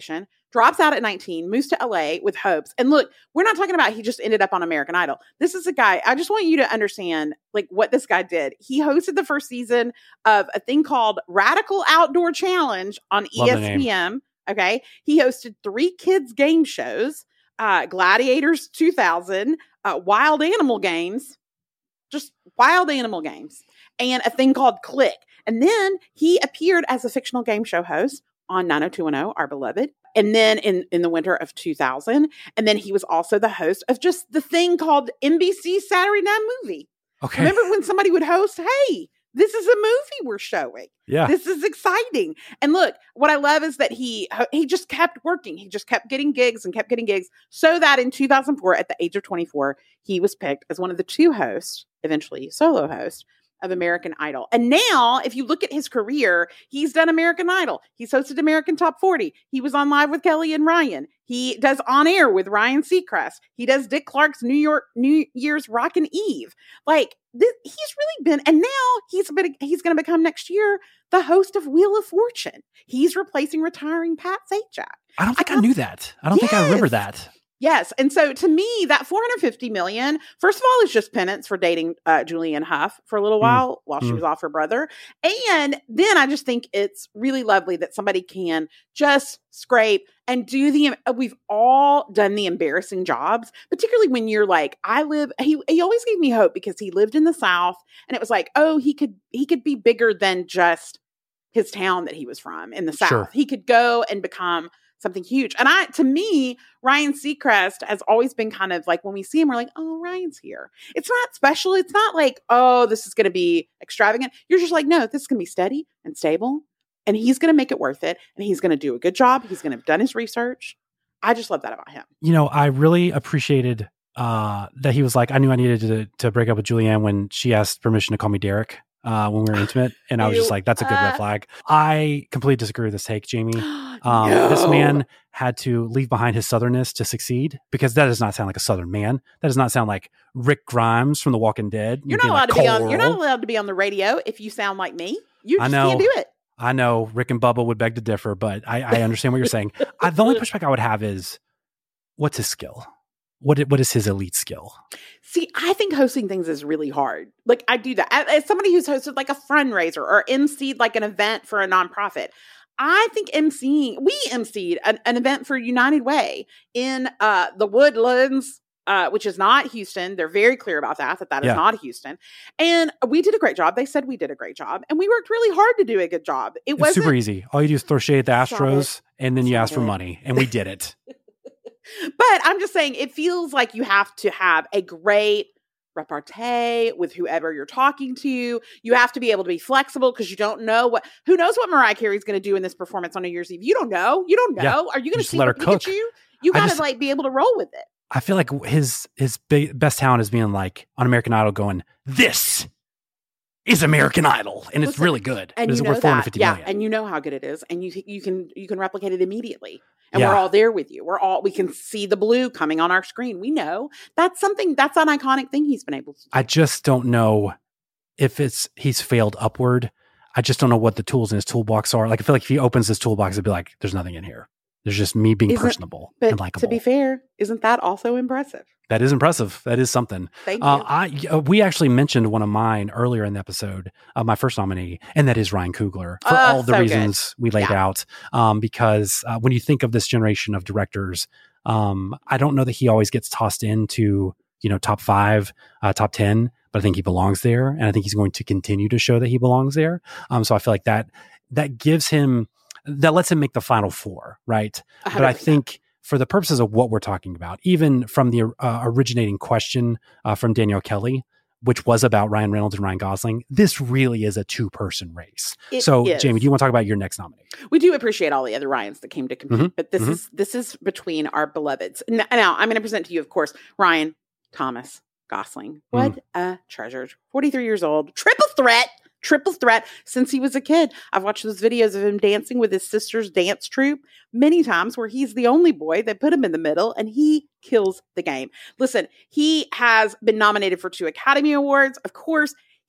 drops out at nineteen, moves to L A with hopes. And look, we're not talking about he just ended up on American Idol. This is a guy, I just want you to understand like what this guy did. He hosted the first season of a thing called Radical Outdoor Challenge on Love E S P N. Okay. He hosted three kids game shows, uh, Gladiators two thousand, uh, Wild Animal Games, just Wild Animal Games, and a thing called Click. And then he appeared as a fictional game show host on nine oh two one oh, Our Beloved. And then in, in the winter of two thousand. And then he was also the host of just the thing called N B C Saturday Night Movie. Okay. Remember when somebody would host, hey, this is a movie we're showing. Yeah. This is exciting. And look, what I love is that he he just kept working. He just kept getting gigs and kept getting gigs so that in two thousand four, at the age of twenty-four, he was picked as one of the two hosts, eventually solo host, of American Idol. And now, if you look at his career, he's done American Idol. He's hosted American Top forty. He was on Live with Kelly and Ryan. He does On Air with Ryan Seacrest. He does Dick Clark's New York New Year's Rockin' Eve. Like, this, he's really been, and now he's been, he's going to become next year the host of Wheel of Fortune. He's replacing retiring Pat Sajak. I don't think I, I knew that. I don't yes. think I remember that. Yes. And so to me, that four hundred fifty million, first of all, is just penance for dating uh, Julianne Hough for a little mm. while while mm. she was off her brother. And then I just think it's really lovely that somebody can just scrape and do the, we've all done the embarrassing jobs, particularly when you're like, I live, he, he always gave me hope because he lived in the South and it was like, oh, he could, he could be bigger than just his town that he was from in the South. Sure. He could go and become something huge. And I, to me, Ryan Seacrest has always been kind of like, when we see him, we're like, oh, Ryan's here. It's not special. It's not like, oh, this is going to be extravagant. You're just like, no, this is going to be steady and stable. And he's going to make it worth it. And he's going to do a good job. He's going to have done his research. I just love that about him. You know, I really appreciated uh, that he was like, I knew I needed to, to break up with Julianne when she asked permission to call me Derek. Uh, when we were intimate, and I was just like, that's a good red flag. I completely disagree with this take, Jamie. Um, no. This man had to leave behind his southernness to succeed, because that does not sound like a southern man. That does not sound like Rick Grimes from The Walking Dead. You're not allowed like to be on. You're not allowed to be on the radio if you sound like me. You just I know, can't do it. I know Rick and Bubba would beg to differ, but I, I understand what you're saying. I, the only pushback I would have is, what's his skill? What what is his elite skill? See, I think hosting things is really hard. Like, I do that. As somebody who's hosted like a fundraiser or emceed like an event for a nonprofit, I think emceeing, we emceed an, an event for United Way in uh, the Woodlands, uh, which is not Houston. They're very clear about that, that that yeah. is not Houston. And we did a great job. They said we did a great job. And we worked really hard to do a good job. It was super easy. All you do is throw shade at the Astros, and then you Stop ask for it. money. And we did it. But I'm just saying, it feels like you have to have a great repartee with whoever you're talking to. You have to be able to be flexible because you don't know what, who knows what Mariah Carey's going to do in this performance on New Year's Eve. You don't know. You don't know. Yeah. Are you going to see let her her cook. Pikachu? You got to just, like be able to roll with it. I feel like his his big, best talent is being like on American Idol going, this is American Idol, and it's Listen, really good. And it's you know worth four hundred fifty that. Yeah, million. and you know how good it is, and you you can you can replicate it immediately. And Yeah. we're all there with you. We're all we can see the blue coming on our screen. We know that's something that's an iconic thing he's been able to do. I just don't know if it's he's failed upward. I just don't know what the tools in his toolbox are. Like, I feel like if he opens his toolbox, it'd be like, there's nothing in here. There's just me being Isn't- personable But and likable. to be fair, isn't that also impressive? That is impressive. That is something. Thank Uh, you. I uh, we actually mentioned one of mine earlier in the episode, uh, my first nominee, and that is Ryan Coogler for Oh, all of the so good. reasons we laid Yeah. out. Um, because uh, when you think of this generation of directors, um, I don't know that he always gets tossed into, you know, top five, uh, top ten, but I think he belongs there, and I think he's going to continue to show that he belongs there. Um, so I feel like that that gives him, that lets him make the final four, right? one hundred But I percent. think for the purposes of what we're talking about, even from the uh, originating question uh, from Danielle Kelly, which was about Ryan Reynolds and Ryan Gosling, this really is a two-person race. It so, is. Jamie, do you want to talk about your next nominee? We do appreciate all the other Ryans that came to compete, Mhm, but this mhm. is this is between our beloveds. N- Now, I'm going to present to you, of course, Ryan Thomas Gosling. What a treasure! forty-three years old, triple threat. Triple threat since he was a kid. I've watched those videos of him dancing with his sister's dance troupe many times where he's the only boy. They put him in the middle and he kills the game. Listen, he has been nominated for two Academy Awards. Of course,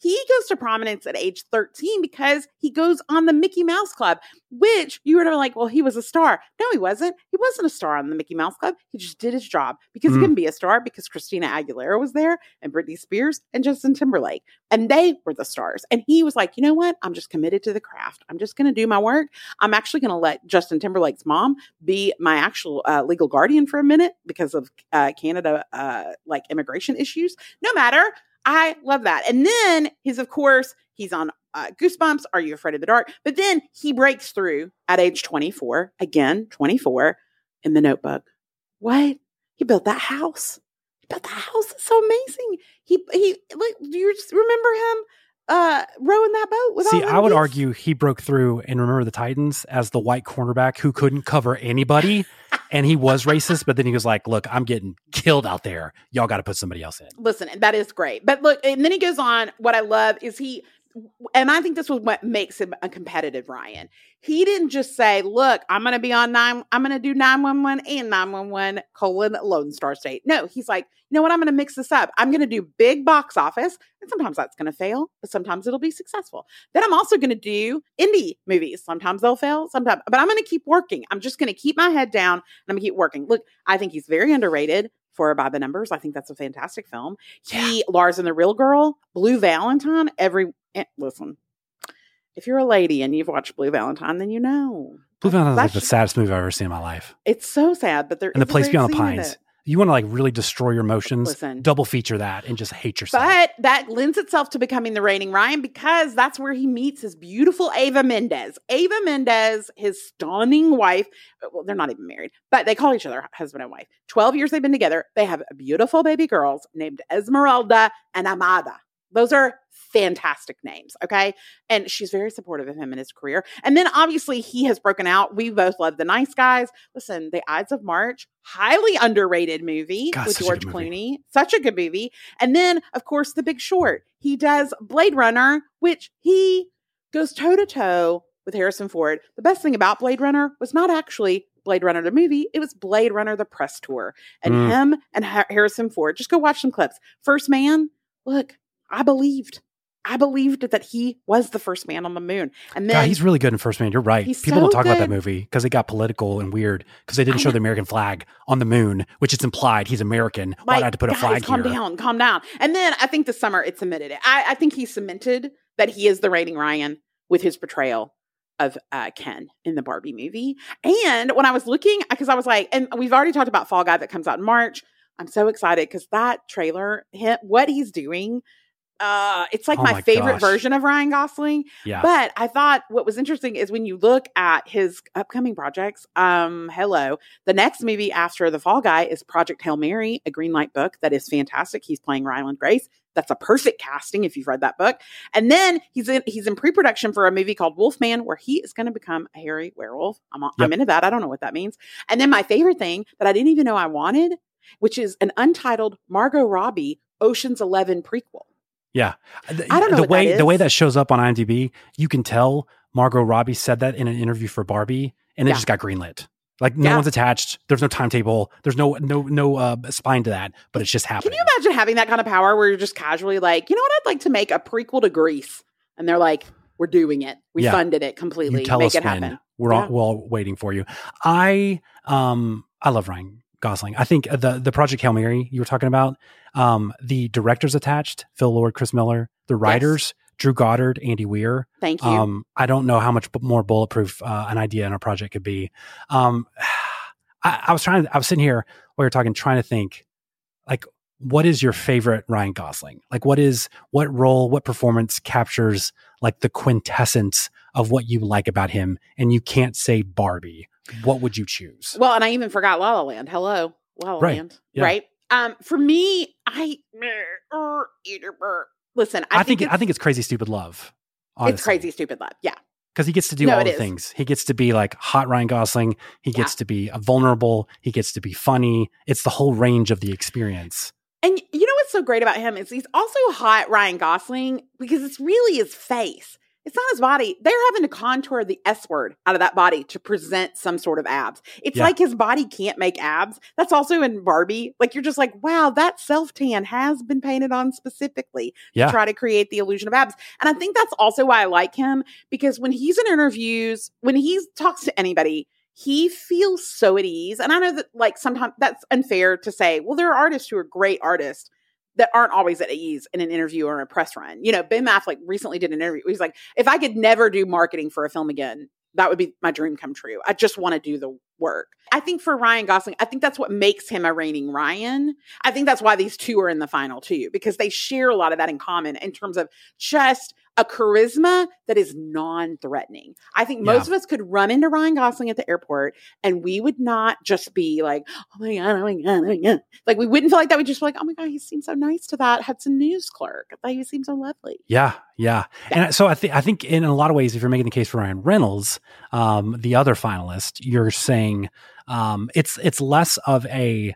He goes to prominence at age thirteen because he goes on the Mickey Mouse Club, which you were like, well, he was a star. No, he wasn't. He wasn't a star on the Mickey Mouse Club. He just did his job because mm. he couldn't be a star because Christina Aguilera was there and Britney Spears and Justin Timberlake. And they were the stars. And he was like, you know what? I'm just committed to the craft. I'm just going to do my work. I'm actually going to let Justin Timberlake's mom be my actual uh, legal guardian for a minute because of uh, Canada, uh, like immigration issues. No matter. I love that. And then he's, of course, he's on uh, Goosebumps, Are You Afraid of the Dark? But then he breaks through at age twenty-four, again, twenty-four, in The Notebook. What? He built that house. He built that house. It's so amazing. He, he, like, do you just remember him uh, rowing that boat? With See, all I would these? argue he broke through in Remember the Titans as the white cornerback who couldn't cover anybody. And he was racist, but then he was like, look, I'm getting killed out there. Y'all got to put somebody else in. Listen, that is great. But look, and then he goes on. What I love is he, and I think this was what makes him a competitive Ryan. He didn't just say, look, I'm going to be on nine, I'm going to do nine one one and nine one one colon Lone Star State. No, he's like, you know what? I'm going to mix this up. I'm going to do big box office. And sometimes that's going to fail, but sometimes it'll be successful. Then I'm also going to do indie movies. Sometimes they'll fail, sometimes, but I'm going to keep working. I'm just going to keep my head down and I'm going to keep working. Look, I think he's very underrated for By the Numbers. I think that's a fantastic film. He, yeah. Lars and the Real Girl, Blue Valentine, every, eh, listen, if you're a lady and you've watched Blue Valentine, then you know. Blue Valentine is like the saddest movie I've ever seen in my life. It's so sad, but there and is The Place a Beyond the scene in Pines. it. You want to like really destroy your emotions, Listen. double feature that and just hate yourself. But that lends itself to becoming the reigning Ryan because that's where he meets his beautiful Ava Mendes. Ava Mendes, his stunning wife. Well, they're not even married, but they call each other husband and wife. twelve years they've been together. They have beautiful baby girls named Esmeralda and Amada. Those are fantastic names, okay? And she's very supportive of him in his career. And then obviously he has broken out. We both love The Nice Guys. Listen, The Ides of March, highly underrated movie God, with George movie. Clooney. Such a good movie. And then, of course, The Big Short. He does Blade Runner, which he goes toe-to-toe with Harrison Ford. The best thing about Blade Runner was not actually Blade Runner the movie. It was Blade Runner the press tour. And mm. him and ha- Harrison Ford, just go watch some clips. First Man, look, I believed. I believed that he was the first man on the moon. And then God, he's really good in First Man. You're right. People so don't talk good. about that movie because it got political and weird because they didn't show the American flag on the moon, which it's implied he's American. Why did I have to put guys, a flag calm here? down, calm down. And then I think this summer it cemented it. I, I think he cemented that he is the reigning Ryan with his portrayal of uh, Ken in the Barbie movie. And when I was looking, because I was like, and we've already talked about Fall Guy that comes out in March. I'm so excited because that trailer, him, what he's doing, Uh, it's like oh my, my favorite gosh. version of Ryan Gosling. Yeah. But I thought what was interesting is when you look at his upcoming projects, um, hello, the next movie after The Fall Guy is Project Hail Mary, a Greenlight book that is fantastic. He's playing Ryland Grace. That's a perfect casting if you've read that book. And then he's in he's in pre-production for a movie called Wolfman, where he is going to become a hairy werewolf. I'm, yep. I'm into that. I don't know what that means. And then my favorite thing that I didn't even know I wanted, which is an untitled Margot Robbie Ocean's Eleven prequel. Yeah. I don't know the what way that is. the way that shows up on IMDb, you can tell Margot Robbie said that in an interview for Barbie and it Yeah. just got greenlit. Like no Yeah. one's attached. There's no timetable. There's no no no uh, spine to that, but it's just happening. Can you imagine having that kind of power where you're just casually like, you know what? I'd like to make a prequel to Grease. And they're like, we're doing it. We Yeah. funded it completely. You tell Make us it when. happen. We're Yeah. all, we're all waiting for you. I um I love Ryan Gosling. I think the the Project Hail Mary you were talking about, um, the directors attached, Phil Lord, Chris Miller, the writers, yes. Drew Goddard, Andy Weir. Thank you. Um, I don't know how much more bulletproof uh, an idea in a project could be. Um, I, I was trying. I was sitting here while we were talking, trying to think, like, what is your favorite Ryan Gosling? Like, what is what role, what performance captures like the quintessence of what you like about him? And you can't say Barbie. What would you choose? Well, and I even forgot La La Land. Hello, La La Right. Land. Yeah. Right. Um, for me, I listen. I, I think, think it, I think it's Crazy Stupid Love. Honestly. it's Crazy Stupid Love. Yeah. Because he gets to do No, all it the is. things. He gets to be like hot Ryan Gosling. He gets Yeah. to be vulnerable. He gets to be funny. It's the whole range of the experience. And you know what's so great about him is he's also hot Ryan Gosling because it's really his face. It's not his body. They're having to contour the S word out of that body to present some sort of abs. It's Yeah. like his body can't make abs. That's also in Barbie. Like, you're just like, wow, that self-tan has been painted on specifically Yeah. to try to create the illusion of abs. And I think that's also why I like him, because when he's in interviews, when he talks to anybody, he feels so at ease. And I know that, like, sometimes that's unfair to say, well, there are artists who are great artists that aren't always at ease in an interview or a press run. You know, Ben Affleck recently did an interview. He's like, if I could never do marketing for a film again, that would be my dream come true. I just want to do the work. I think for Ryan Gosling, I think that's what makes him a reigning Ryan. I think that's why these two are in the final too, because they share a lot of that in common in terms of just a charisma that is non-threatening. I think most Yeah. of us could run into Ryan Gosling at the airport and we would not just be like, oh my God, oh my God, oh my God. Like, we wouldn't feel like that. We'd just be like, oh my God, he seems so nice to that Hudson News clerk. Like, he seems so lovely. Yeah, yeah. And so I think I think in a lot of ways, if you're making the case for Ryan Reynolds, um, the other finalist, you're saying um, it's it's less of a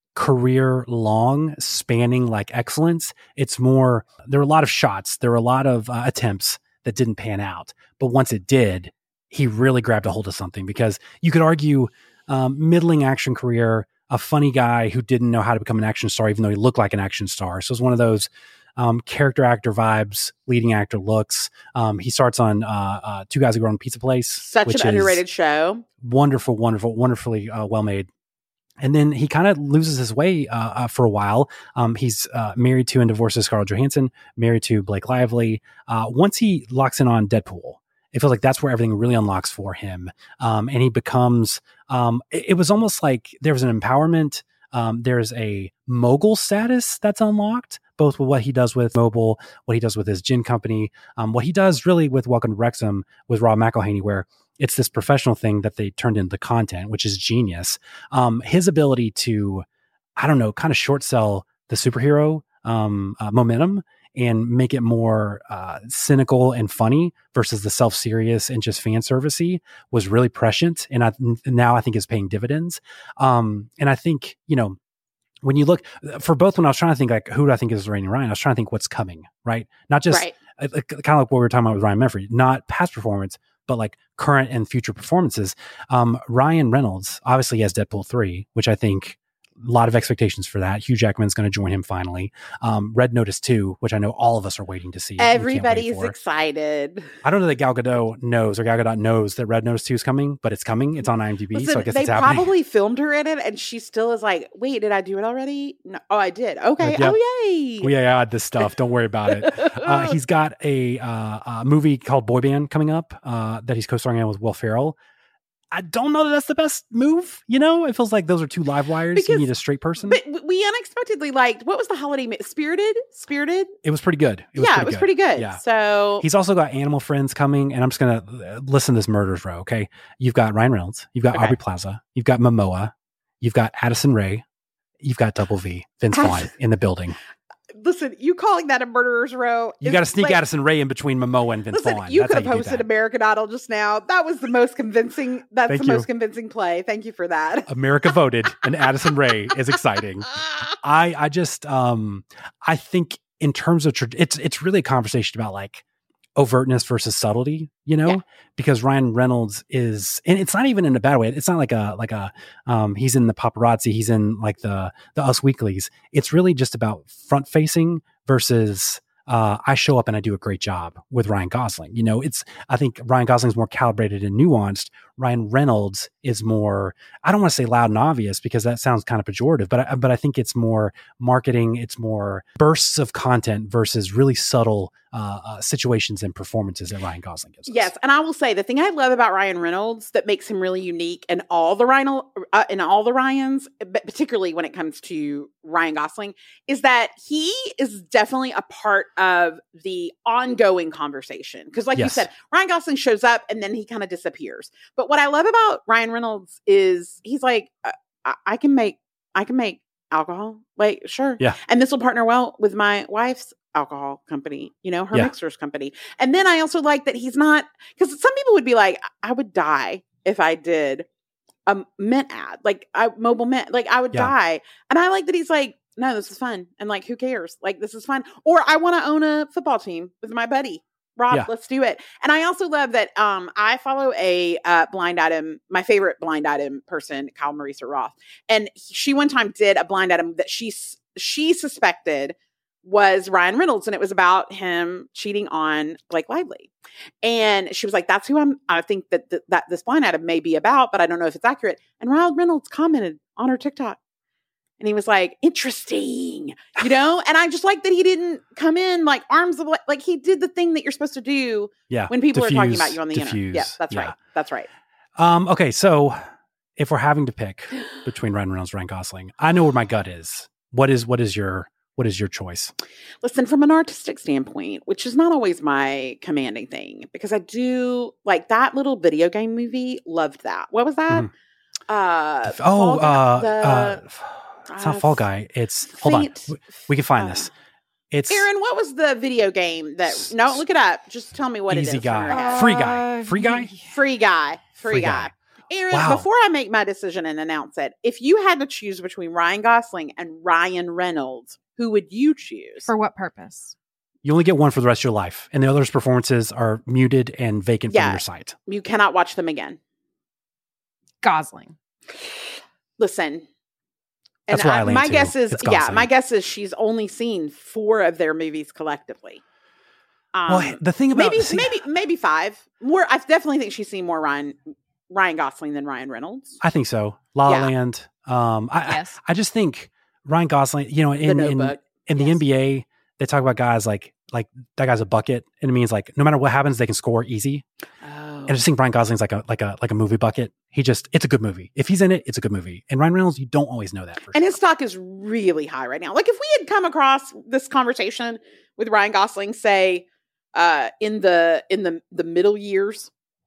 career long spanning like excellence. It's more, there were a lot of shots, there were a lot of uh, attempts that didn't pan out, but once it did, he really grabbed a hold of something. Because you could argue um, middling action career, a funny guy who didn't know how to become an action star, even though he looked like an action star. So it's one of those um, character actor vibes, leading actor looks. Um, he starts on uh, uh, Two Guys Who Go on Pizza Place. Such which an is underrated show. Wonderful, wonderful, wonderfully uh, well made. And then he kind of loses his way uh, uh, for a while. Um, he's uh, married to and divorced to Scarlett Johansson, married to Blake Lively. Uh, once he locks in on Deadpool, it feels like that's where everything really unlocks for him. Um, and he becomes, um, it, it was almost like there was an empowerment. Um, there's a mogul status that's unlocked, both with what he does with Mobile, what he does with his gin company, um, what he does really with Welcome to Wrexham with Rob McElhenney, where it's this professional thing that they turned into content, which is genius. Um, his ability to, I don't know, kind of short sell the superhero um, uh, momentum and make it more uh, cynical and funny versus the self-serious and just fan servicey was really prescient. And I, now I think is paying dividends. Um, and I think, you know, when you look for both, when I was trying to think like, who do I think is reigning Ryan? I was trying to think what's coming, right? Not just Right. uh, kind of like what we were talking about with Ryan Murphy, not past performance, but like current and future performances. Um, Ryan Reynolds obviously has Deadpool three, which I think a lot of expectations for that. Hugh Jackman's going to join him finally. Um, Red Notice two, which I know all of us are waiting to see. We can't wait Everybody's for. excited. I don't know that Gal Gadot knows or Gal Gadot knows that Red Notice two is coming, but it's coming. It's on IMDb, Listen, so I guess they it's happening. probably filmed her in it, and she still is like, "Wait, did I do it already? No, oh, I did. Okay, Yep. oh yay!" We add this stuff. Don't worry about it. Uh, he's got a, uh, a movie called Boy Band coming up uh, that he's co-starring in with Will Ferrell. I don't know that that's the best move. You know, it feels like those are two live wires. Because- you need a straight person. But we unexpectedly liked, what was the holiday? mi- Spirited? Spirited? It was pretty good. It was yeah, pretty it was good. pretty good. Yeah. So He's also got Animal Friends coming, and I'm just going to listen to this murders row, okay? You've got Ryan Reynolds. You've got Okay. Aubrey Plaza. You've got Momoa. You've got Addison Rae. You've got Double V, Vince Vaughn in the building. listen, you calling that a murderer's row? You is got to sneak like- Addison Rae in between Momoa and Vince Listen, Vaughn. you That's could how have you do hosted that. American Idol just now. That was the most convincing. That's Thank the you. most convincing play. Thank you for that. America voted, and Addison Rae is exciting. I I just um I think in terms of tra- it's it's really a conversation about like overtness versus subtlety, you know, Yeah. because Ryan Reynolds is, and it's not even in a bad way. It's not like a like a um he's in the paparazzi, he's in like the the Us Weeklies. It's really just about front facing versus uh, I show up and I do a great job with Ryan Gosling. You know, it's, I think Ryan Gosling is more calibrated and nuanced. Ryan Reynolds is more, I don't want to say loud and obvious because that sounds kind of pejorative, but I, but I think it's more marketing. It's more bursts of content versus really subtle uh, uh, situations and performances that Ryan Gosling gives us. Yes, and I will say the thing I love about Ryan Reynolds that makes him really unique in all the Ryan, uh, in all the Ryans, but particularly when it comes to Ryan Gosling, is that he is definitely a part of the ongoing conversation. Because, like Yes. you said, Ryan Gosling shows up and then he kind of disappears. But what I love about Ryan Reynolds is he's like, uh, I-, I can make, I can make alcohol. Like, sure, Yeah. and this will partner well with my wife's alcohol company, you know, her Yeah. mixers company. And then I also like that he's not, because some people would be like, I would die if I did a mint ad, like I mobile mint, like I would Yeah. die. And I like that he's like, no, this is fun. And like, who cares? Like, this is fun. Or I want to own a football team with my buddy. Rob, Yeah. let's do it. And I also love that um, I follow a uh, blind item, my favorite blind item person, Kyle Marisa Roth. And she one time did a blind item that she she suspected was Ryan Reynolds, and it was about him cheating on Blake Lively. And she was like, that's who I'm, I think that, th- that this blind item may be about, but I don't know if it's accurate. And Ryan Reynolds commented on her TikTok. And he was like, interesting, you know? And I just like that he didn't come in like arms of, like he did the thing that you're supposed to do Yeah. when people Diffuse, are talking about you on the diffuse. internet. Yeah, that's Yeah. right. That's right. Um, okay, so if we're having to pick between Ryan Reynolds and Ryan Gosling, I know where my gut is. What is what is your what is your choice? Listen, from an artistic standpoint, which is not always my commanding thing, because I do like that little video game movie. Loved that. What was that? Mm-hmm. Uh, Oh, Fall Guy- uh, the- uh, it's not uh, Fall Guy. It's hold on. Faint- We, we can find uh, this. It's Aaron, what was the video game that? No, look it up. Just tell me what Easy it is. Guy. Free Guy. Free Guy. Free guy. Free, Free guy. Guy. Aaron, Wow. before I make my decision and announce it, if you had to choose between Ryan Gosling and Ryan Reynolds, who would you choose? For what purpose? You only get one for the rest of your life, and the other's performances are muted and vacant Yeah. from your sight. You cannot watch them again. Gosling. Listen. That's and where I I, lean my to. guess is, It's yeah, Gosling. my guess is she's only seen four of their movies collectively. Um, Well, the thing about maybe, see- maybe, maybe five more. I definitely think she's seen more Ryan, Ryan Gosling than Ryan Reynolds. I think so. La La Yeah. Land. Um, I, Yes. I I just think Ryan Gosling. You know, in The in, Notebook. in the Yes. N B A, they talk about guys like like that guy's a bucket, and it means like no matter what happens, they can score easy. Oh. And I just think Ryan Gosling's like a like a like a movie bucket. He just it's a good movie. If he's in it, it's a good movie. And Ryan Reynolds, you don't always know that for And sure. his stock is really high right now. Like if we had come across this conversation with Ryan Gosling, say, uh, in the in the the middle years,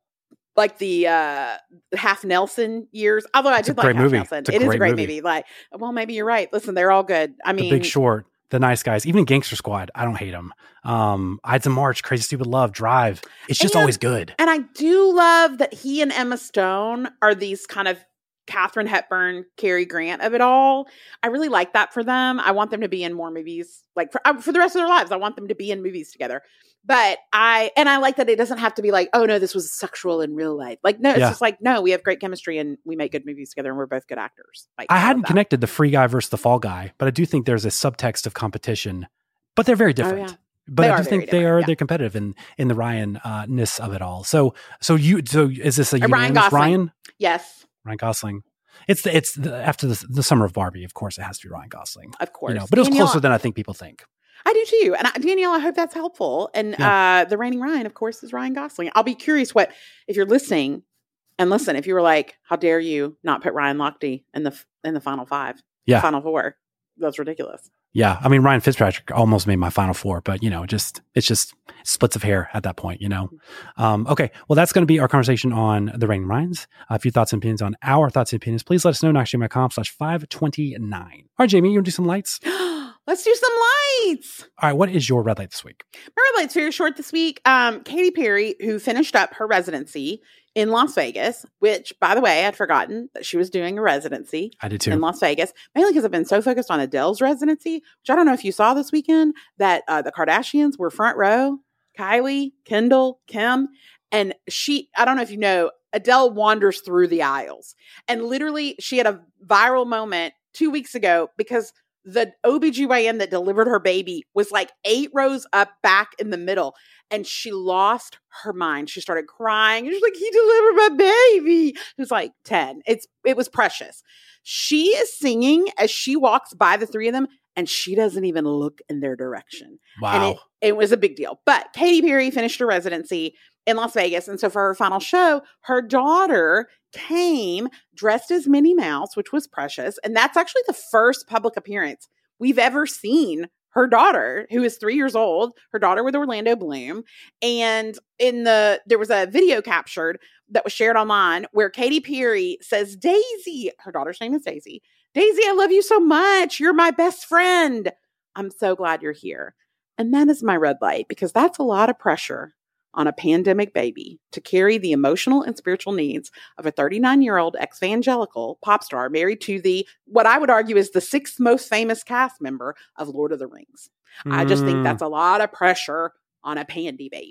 like the uh, Half Nelson years. Although I It's a did like great Half movie. Nelson, It's a it is a great great movie. movie. Like, well, maybe you're right. Listen, they're all good. I The mean, Big Short, The Nice Guys, even Gangster Squad. I don't hate them. Um, Ides of March, Crazy Stupid Love, Drive. It's just And- always good. And I do love that he and Emma Stone are these kind of Katharine Hepburn, Cary Grant of it all. I really like that for them. I want them to be in more movies, like for, uh, for the rest of their lives. I want them to be in movies together. But I, and I like that it doesn't have to be like, oh no, this was sexual in real life. Like, no, it's Yeah. just like, no, we have great chemistry and we make good movies together and we're both good actors. Like, I love hadn't that. connected the Free Guy versus the Fall Guy, but I do think there's a subtext of competition. But they're very different. Oh, yeah. But They I are do very think they different, are yeah. they're competitive in in the Ryan uh, ness of it all. So so you so is this a Uh, Ryan unanimous Gosling. Ryan? Yes, Ryan Gosling. It's the it's the, after the, the summer of Barbie, of course, it has to be Ryan Gosling. of course. You know, but it was Danielle, closer than I think people think. I do too. And I, Danielle, I hope that's helpful. And uh, the reigning Ryan, of course, is Ryan Gosling. I'll be curious what, if you're listening, and listen, if you were like, how dare you not put Ryan Lochte in the in the final five, Yeah. final four? That's ridiculous. Yeah, I mean Ryan Fitzpatrick almost made my final four, but you know, just it's just splits of hair at that point, you know. Um, okay, well, that's going to be our conversation on the Reigning Ryans. Uh, if you thoughts and opinions on our thoughts and opinions, please let us know. Knoxjam.com slash five twenty nine. All right, Jamie, you want to do some lights? Let's do some lights. All right, what is your red light this week? My red light's very short this week. Um, Katy Perry, who finished up her residency in Las Vegas, which, by the way, I'd forgotten that she was doing a residency I did too. in Las Vegas, mainly because I've been so focused on Adele's residency, which I don't know if you saw this weekend, that uh, the Kardashians were front row. Kylie, Kendall, Kim, and she, I don't know if you know, Adele wanders through the aisles. And literally, she had a viral moment two weeks ago because the O B G Y N that delivered her baby was like eight rows up back in the middle. And she lost her mind. She started crying. She's like, he delivered my baby. It was like ten. It's It was precious. She is singing as she walks by the three of them, and she doesn't even look in their direction. Wow. And it, it was a big deal. But Katy Perry finished her residency in Las Vegas. And so for her final show, her daughter came dressed as Minnie Mouse, which was precious. And that's actually the first public appearance we've ever seen her daughter, who is three years old, her daughter with Orlando Bloom. And in the, there was a video captured that was shared online where Katy Perry says, Daisy, her daughter's name is Daisy. Daisy, I love you so much. You're my best friend. I'm so glad you're here. And that is my red light, because that's a lot of pressure on a pandemic baby to carry the emotional and spiritual needs of a thirty-nine-year-old ex-evangelical pop star married to the, what I would argue is the sixth most famous cast member of Lord of the Rings. I just think Mm. that's a lot of pressure on a pandy baby.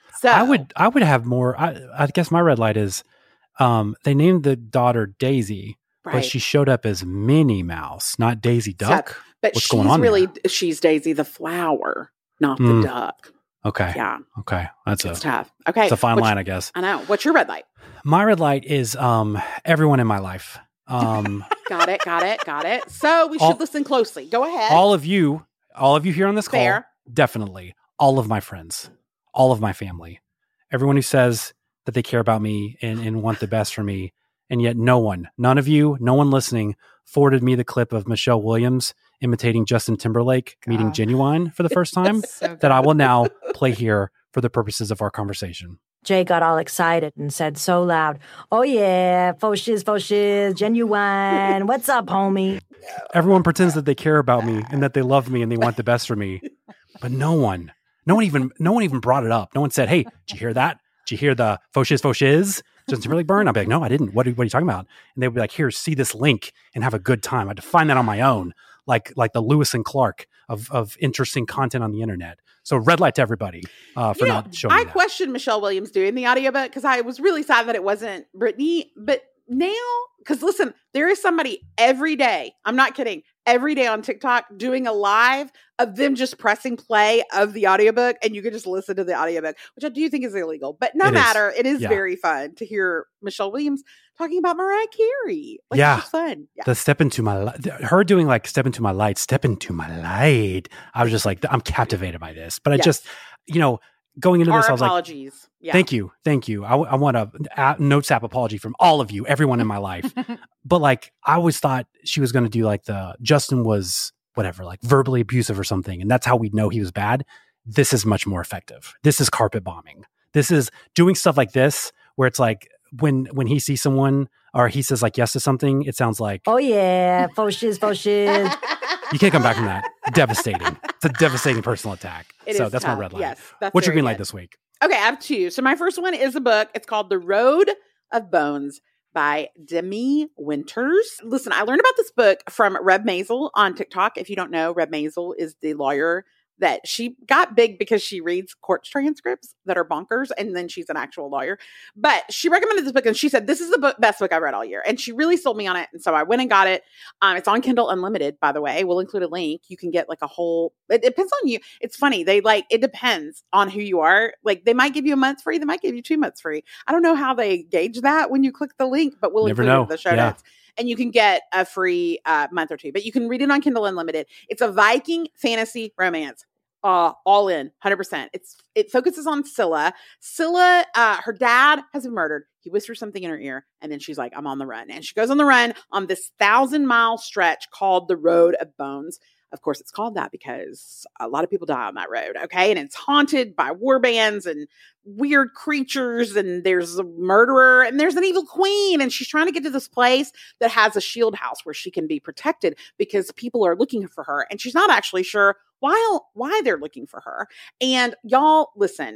So I would I would have more. I, I guess my red light is um, they named the daughter Daisy, right. but she showed up as Minnie Mouse, not Daisy Duck. So, but What's she's going on really there? she's Daisy the flower, not Mm. the duck. Okay. Yeah. Okay. That's It's a tough. Okay. it's a fine What's- line, I guess. I know. What's your red light? My red light is um, everyone in my life. Um, Got it. Got it. Got it. So we should All- listen closely. Go ahead. all of you, all of you here on this call, Fair. definitely. All of my friends, all of my family, everyone who says that they care about me and, and want the best for me, and yet no one, none of you, no one listening, forwarded me the clip of Michelle Williams imitating Justin Timberlake meeting God. Genuine for the first time So that I will now play here for the purposes of our conversation. Jay got all excited and said so loud, "Oh yeah, faux shiz, faux shiz, Genuine. What's up, homie?" Everyone pretends that they care about me and that they love me and they want the best for me, but no one, no one even, no one even brought it up. No one said, "Hey, did you hear that? Did you hear the faux shiz, faux shiz? Justin Timberlake burn?" I'd be like, "No, I didn't. What are, what are you talking about?" And they would be like, "Here, see this link and have a good time." I had to find that on my own, like like the Lewis and Clark of of interesting content on the internet. So red light to everybody uh, for You know, not showing I me that. questioned Michelle Williams doing the audiobook because I was really sad that it wasn't Brittany. But now, because listen, there is somebody every day, I'm not kidding, every day on TikTok doing a live of them just pressing play of the audiobook, and you can just listen to the audiobook, which I do think is illegal. But no It is. matter, it is Yeah. very fun to hear Michelle Williams talking about Mariah Carey. Like, Yeah. it's just fun. Yeah. The step into my light, her doing like step into my light, step into my light. I was just like, I'm captivated by this. But I Yes. just, you know, going into Our this, I was like, apologies. yeah. thank you. Thank you. I, w- I want a, a notes app apology from all of you, everyone in my life. But like, I always thought she was going to do like the Justin was whatever, like verbally abusive or something. And that's how we'd know he was bad. This is much more effective. This is carpet bombing. This is doing stuff like this where it's like, when when he sees someone or he says like yes to something, it sounds like, "Oh yeah, faux shiz, faux shiz." you can't come back from that. Devastating. It's a devastating personal attack. It so is that's tough. my red light. Yes, that's What's your very green light good. this week? Okay, I have two. So my first one is a book. It's called The Road of Bones by Demi Winters. Listen, I learned about this book from Reb Maisel on TikTok. If you don't know, Reb Maisel is the lawyer that she got big because she reads court transcripts that are bonkers, and then she's an actual lawyer. But she recommended this book, and she said, this is the book, best book I read all year. And she really sold me on it. And so I went and got it. Um, it's on Kindle Unlimited, by the way. We'll include a link. You can get like a whole, it depends on you. It's funny. They like, it depends on who you are. Like they might give you a month free. They might give you two months free. I don't know how they gauge that when you click the link, but we'll Never include it know. in the show Yeah. notes. And you can get a free uh, month or two, but you can read it on Kindle Unlimited. It's a Viking fantasy romance. Uh, all in, one hundred percent. It's it focuses on Scylla. Scylla, uh, her dad has been murdered. He whispers something in her ear, and then she's like, "I'm on the run." And she goes on the run on this thousand mile stretch called the Road of Bones. Of course, it's called that because a lot of people die on that road. Okay, and it's haunted by war bands and weird creatures, and there's a murderer, and there's an evil queen, and she's trying to get to this place that has a shield house where she can be protected because people are looking for her, and she's not actually sure why why they're looking for her. And y'all, listen,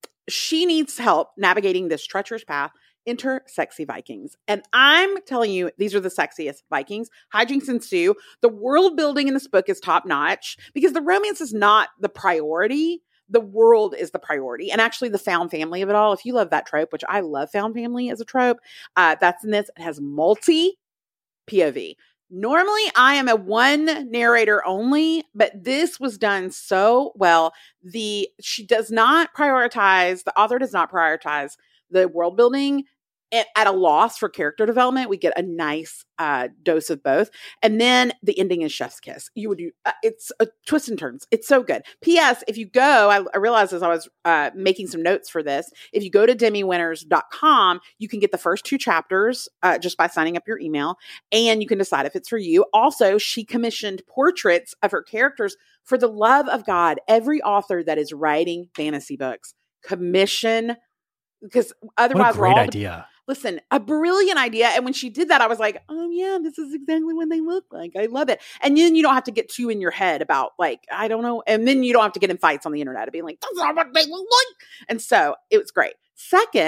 she needs help navigating this treacherous path. Enter sexy Vikings. And I'm telling you, these are the sexiest Vikings. Hijinks ensue. The world building in this book is top notch because the romance is not the priority. The world is the priority. And actually the found family of it all. If you love that trope, which I love found family as a trope, uh, that's in this. It has multi P O V. Normally, I am a one narrator only, but this was done so well. The she does not prioritize, the author does not prioritize the world building at, at a loss for character development. We get a nice uh, dose of both. And then the ending is chef's kiss. You would do, uh, it's a twist and turns. It's so good. P S if you go, I, I realized as I was uh, making some notes for this, if you go to demi winters dot com, you can get the first two chapters uh, just by signing up your email, and you can decide if it's for you. Also, she commissioned portraits of her characters. For the love of God, every author that is writing fantasy books, commission, because otherwise What a we're great all idea. Listen, a brilliant idea. And when she did that, I was like, oh yeah, this is exactly what they look like. I love it. And then you don't have to get too in your head about like, I don't know. And then you don't have to get in fights on the internet of being like, that's not what they look like. And so it was great. Second,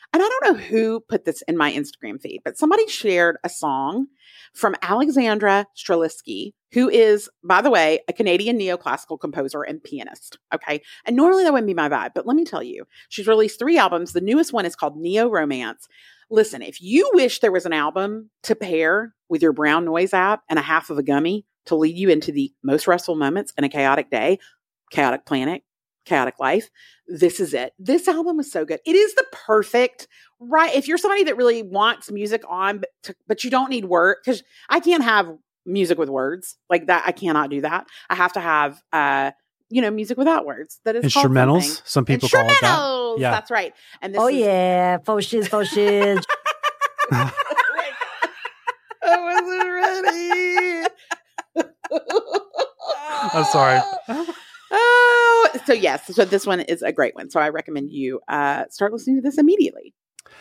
And I don't know who put this in my Instagram feed, but somebody shared a song from Alexandra Strelitzky, who is, by the way, a Canadian neoclassical composer and pianist. Okay. And normally that wouldn't be my vibe, but let me tell you, she's released three albums. The newest one is called Neo Romance. Listen, if you wish there was an album to pair with your brown noise app and a half of a gummy to lead you into the most restful moments in a chaotic day, chaotic planet, chaotic life, this is it. This album is so good. It is the perfect, right? If you're somebody that really wants music on, but, to, but you don't need word, because I can't have music with words like that. I cannot do that. I have to have, uh, you know, music without words. That is instrumentals. Some people call it that. Yeah, that's right. And this oh is- yeah, faux shiz, faux shiz. I wasn't ready. I'm sorry. Oh, so yes. So this one is a great one. So I recommend you uh, start listening to this immediately.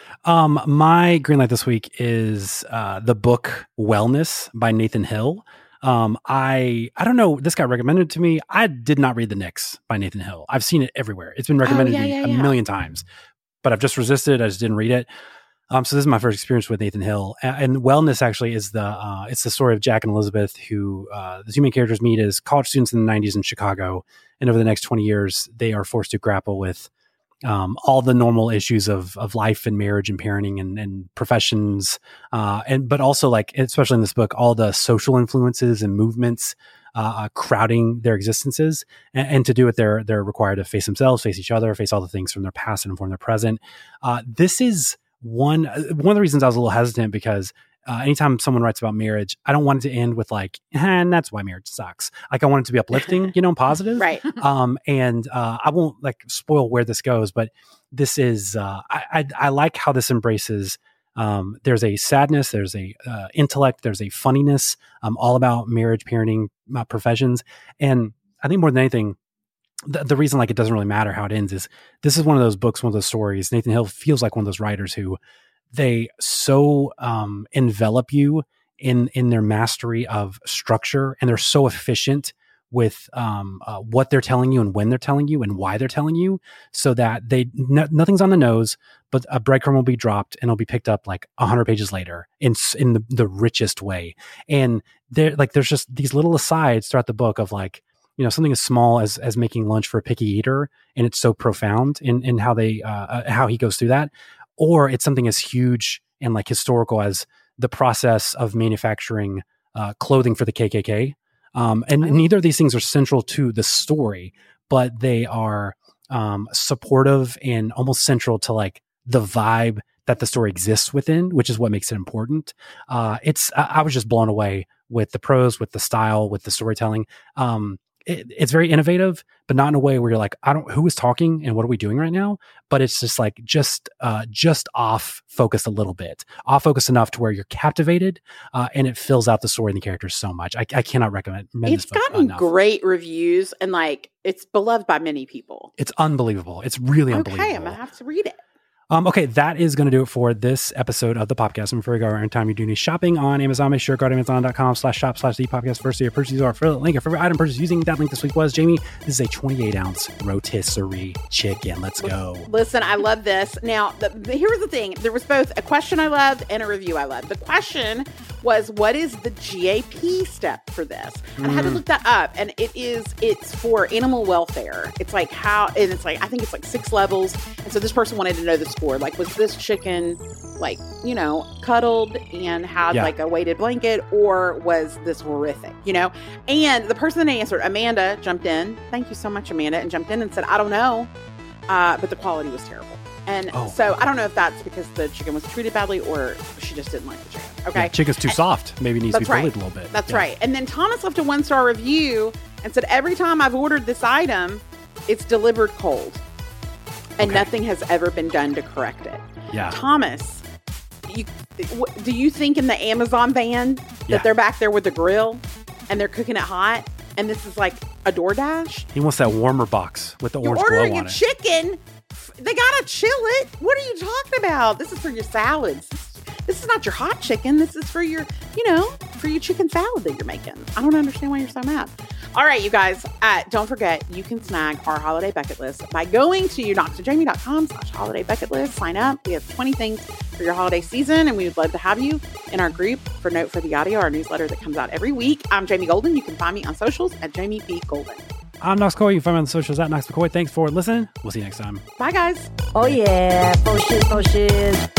Um, my green light this week is uh, the book Wellness by Nathan Hill. Um, I I don't know. This got recommended to me. I did not read The Knicks by Nathan Hill. I've seen it everywhere. It's been recommended oh, yeah, to me yeah, a yeah. million times, but I've just resisted. I just didn't read it. Um, so this is my first experience with Nathan Hill, and, and Wellness actually is the uh, it's the story of Jack and Elizabeth, who uh, the two main characters meet as college students in the nineties in Chicago, and over the next twenty years, they are forced to grapple with um, all the normal issues of of life and marriage and parenting and, and professions, uh, and but also like especially in this book, all the social influences and movements uh, uh, crowding their existences, and, and to do it, they're they're required to face themselves, face each other, face all the things from their past and inform their present. Uh, this is One one of the reasons I was a little hesitant because uh, anytime someone writes about marriage, I don't want it to end with like, eh, and that's why marriage sucks. Like I want it to be uplifting, you know, and positive. Right. Um, and uh, I won't like spoil where this goes, but this is uh, I, I I like how this embraces. Um, there's a sadness, there's a uh, intellect, there's a funniness, um, all about marriage, parenting, uh, professions, and I think more than anything. The, the reason like it doesn't really matter how it ends is this is one of those books, one of those stories. Nathan Hill feels like one of those writers who they so um, envelop you in in their mastery of structure, and they're so efficient with um, uh, what they're telling you and when they're telling you and why they're telling you, so that they no, nothing's on the nose, but a breadcrumb will be dropped and it'll be picked up like a hundred pages later in in the, the richest way. And there like there's just these little asides throughout the book of like, you know, something as small as as making lunch for a picky eater, and it's so profound in in how they uh, uh, how he goes through that, or it's something as huge and like historical as the process of manufacturing uh, clothing for the K K K. Um, and oh. neither of these things are central to the story, but they are um, supportive and almost central to like the vibe that the story exists within, which is what makes it important. Uh, it's I, I was just blown away with the prose, with the style, with the storytelling. Um, It, it's very innovative, but not in a way where you're like, I don't, who is talking and what are we doing right now? But it's just like, just, uh, just off focus a little bit, off focus enough to where you're captivated, uh, and it fills out the story and the characters so much. I, I cannot recommend, recommend it's this book gotten enough. Great reviews and like, it's beloved by many people. It's unbelievable. It's really okay, unbelievable. Okay, I'm going to have to read it. Um, okay, that is going to do it for this episode of the podcast. And before we go, anytime you do any shopping on Amazon, make sure to go to amazon.com slash shop slash the podcast first. So your purchase our affiliate link. Your favorite item purchase using that link this week was, Jamie, this is a twenty-eight ounce rotisserie chicken. Let's go. Listen, I love this. Now, the, the, here's the thing. There was both a question I loved and a review I loved. The question was, what is the G A P step for this? And mm. I had to look that up. And it is, it's for animal welfare. It's like how, and it's like, I think it's like six levels. And so this person wanted to know the score. Like, was this chicken like, you know, cuddled and had yeah. like a weighted blanket, or was this horrific, you know? And the person that answered, Amanda, jumped in. Thank you so much, Amanda, and jumped in and said, I don't know, uh, but the quality was terrible. And oh. so I don't know if that's because the chicken was treated badly or she just didn't like the chicken. Okay. Yeah, chicken's too and, soft. Maybe needs to be bullied right. a little bit. That's yeah. right. And then Thomas left a one-star review and said, every time I've ordered this item, it's delivered cold. And okay. nothing has ever been done to correct it. Yeah. Thomas, you, do you think in the Amazon van that yeah. they're back there with the grill and they're cooking it hot and this is like a DoorDash? He wants that warmer box with the You're orange glow on it. You're ordering a chicken. They got to chill it. What are you talking about? This is for your salads. This, this is not your hot chicken. This is for your, you know, for your chicken salad that you're making. I don't understand why you're so mad. All right, you guys, uh, don't forget, you can snag our holiday bucket list by going to dr jamie dot com slash holiday bucket list. Sign up. We have twenty things for your holiday season, and we would love to have you in our group for Note for the Audio, our newsletter that comes out every week. I'm Jamie Golden. You can find me on socials at Jamie B. Golden. I'm Knox McCoy. You can find me on the socials at Knox McCoy. Thanks for listening. We'll see you next time. Bye, guys. Oh, yeah. Faux shiz, faux shiz.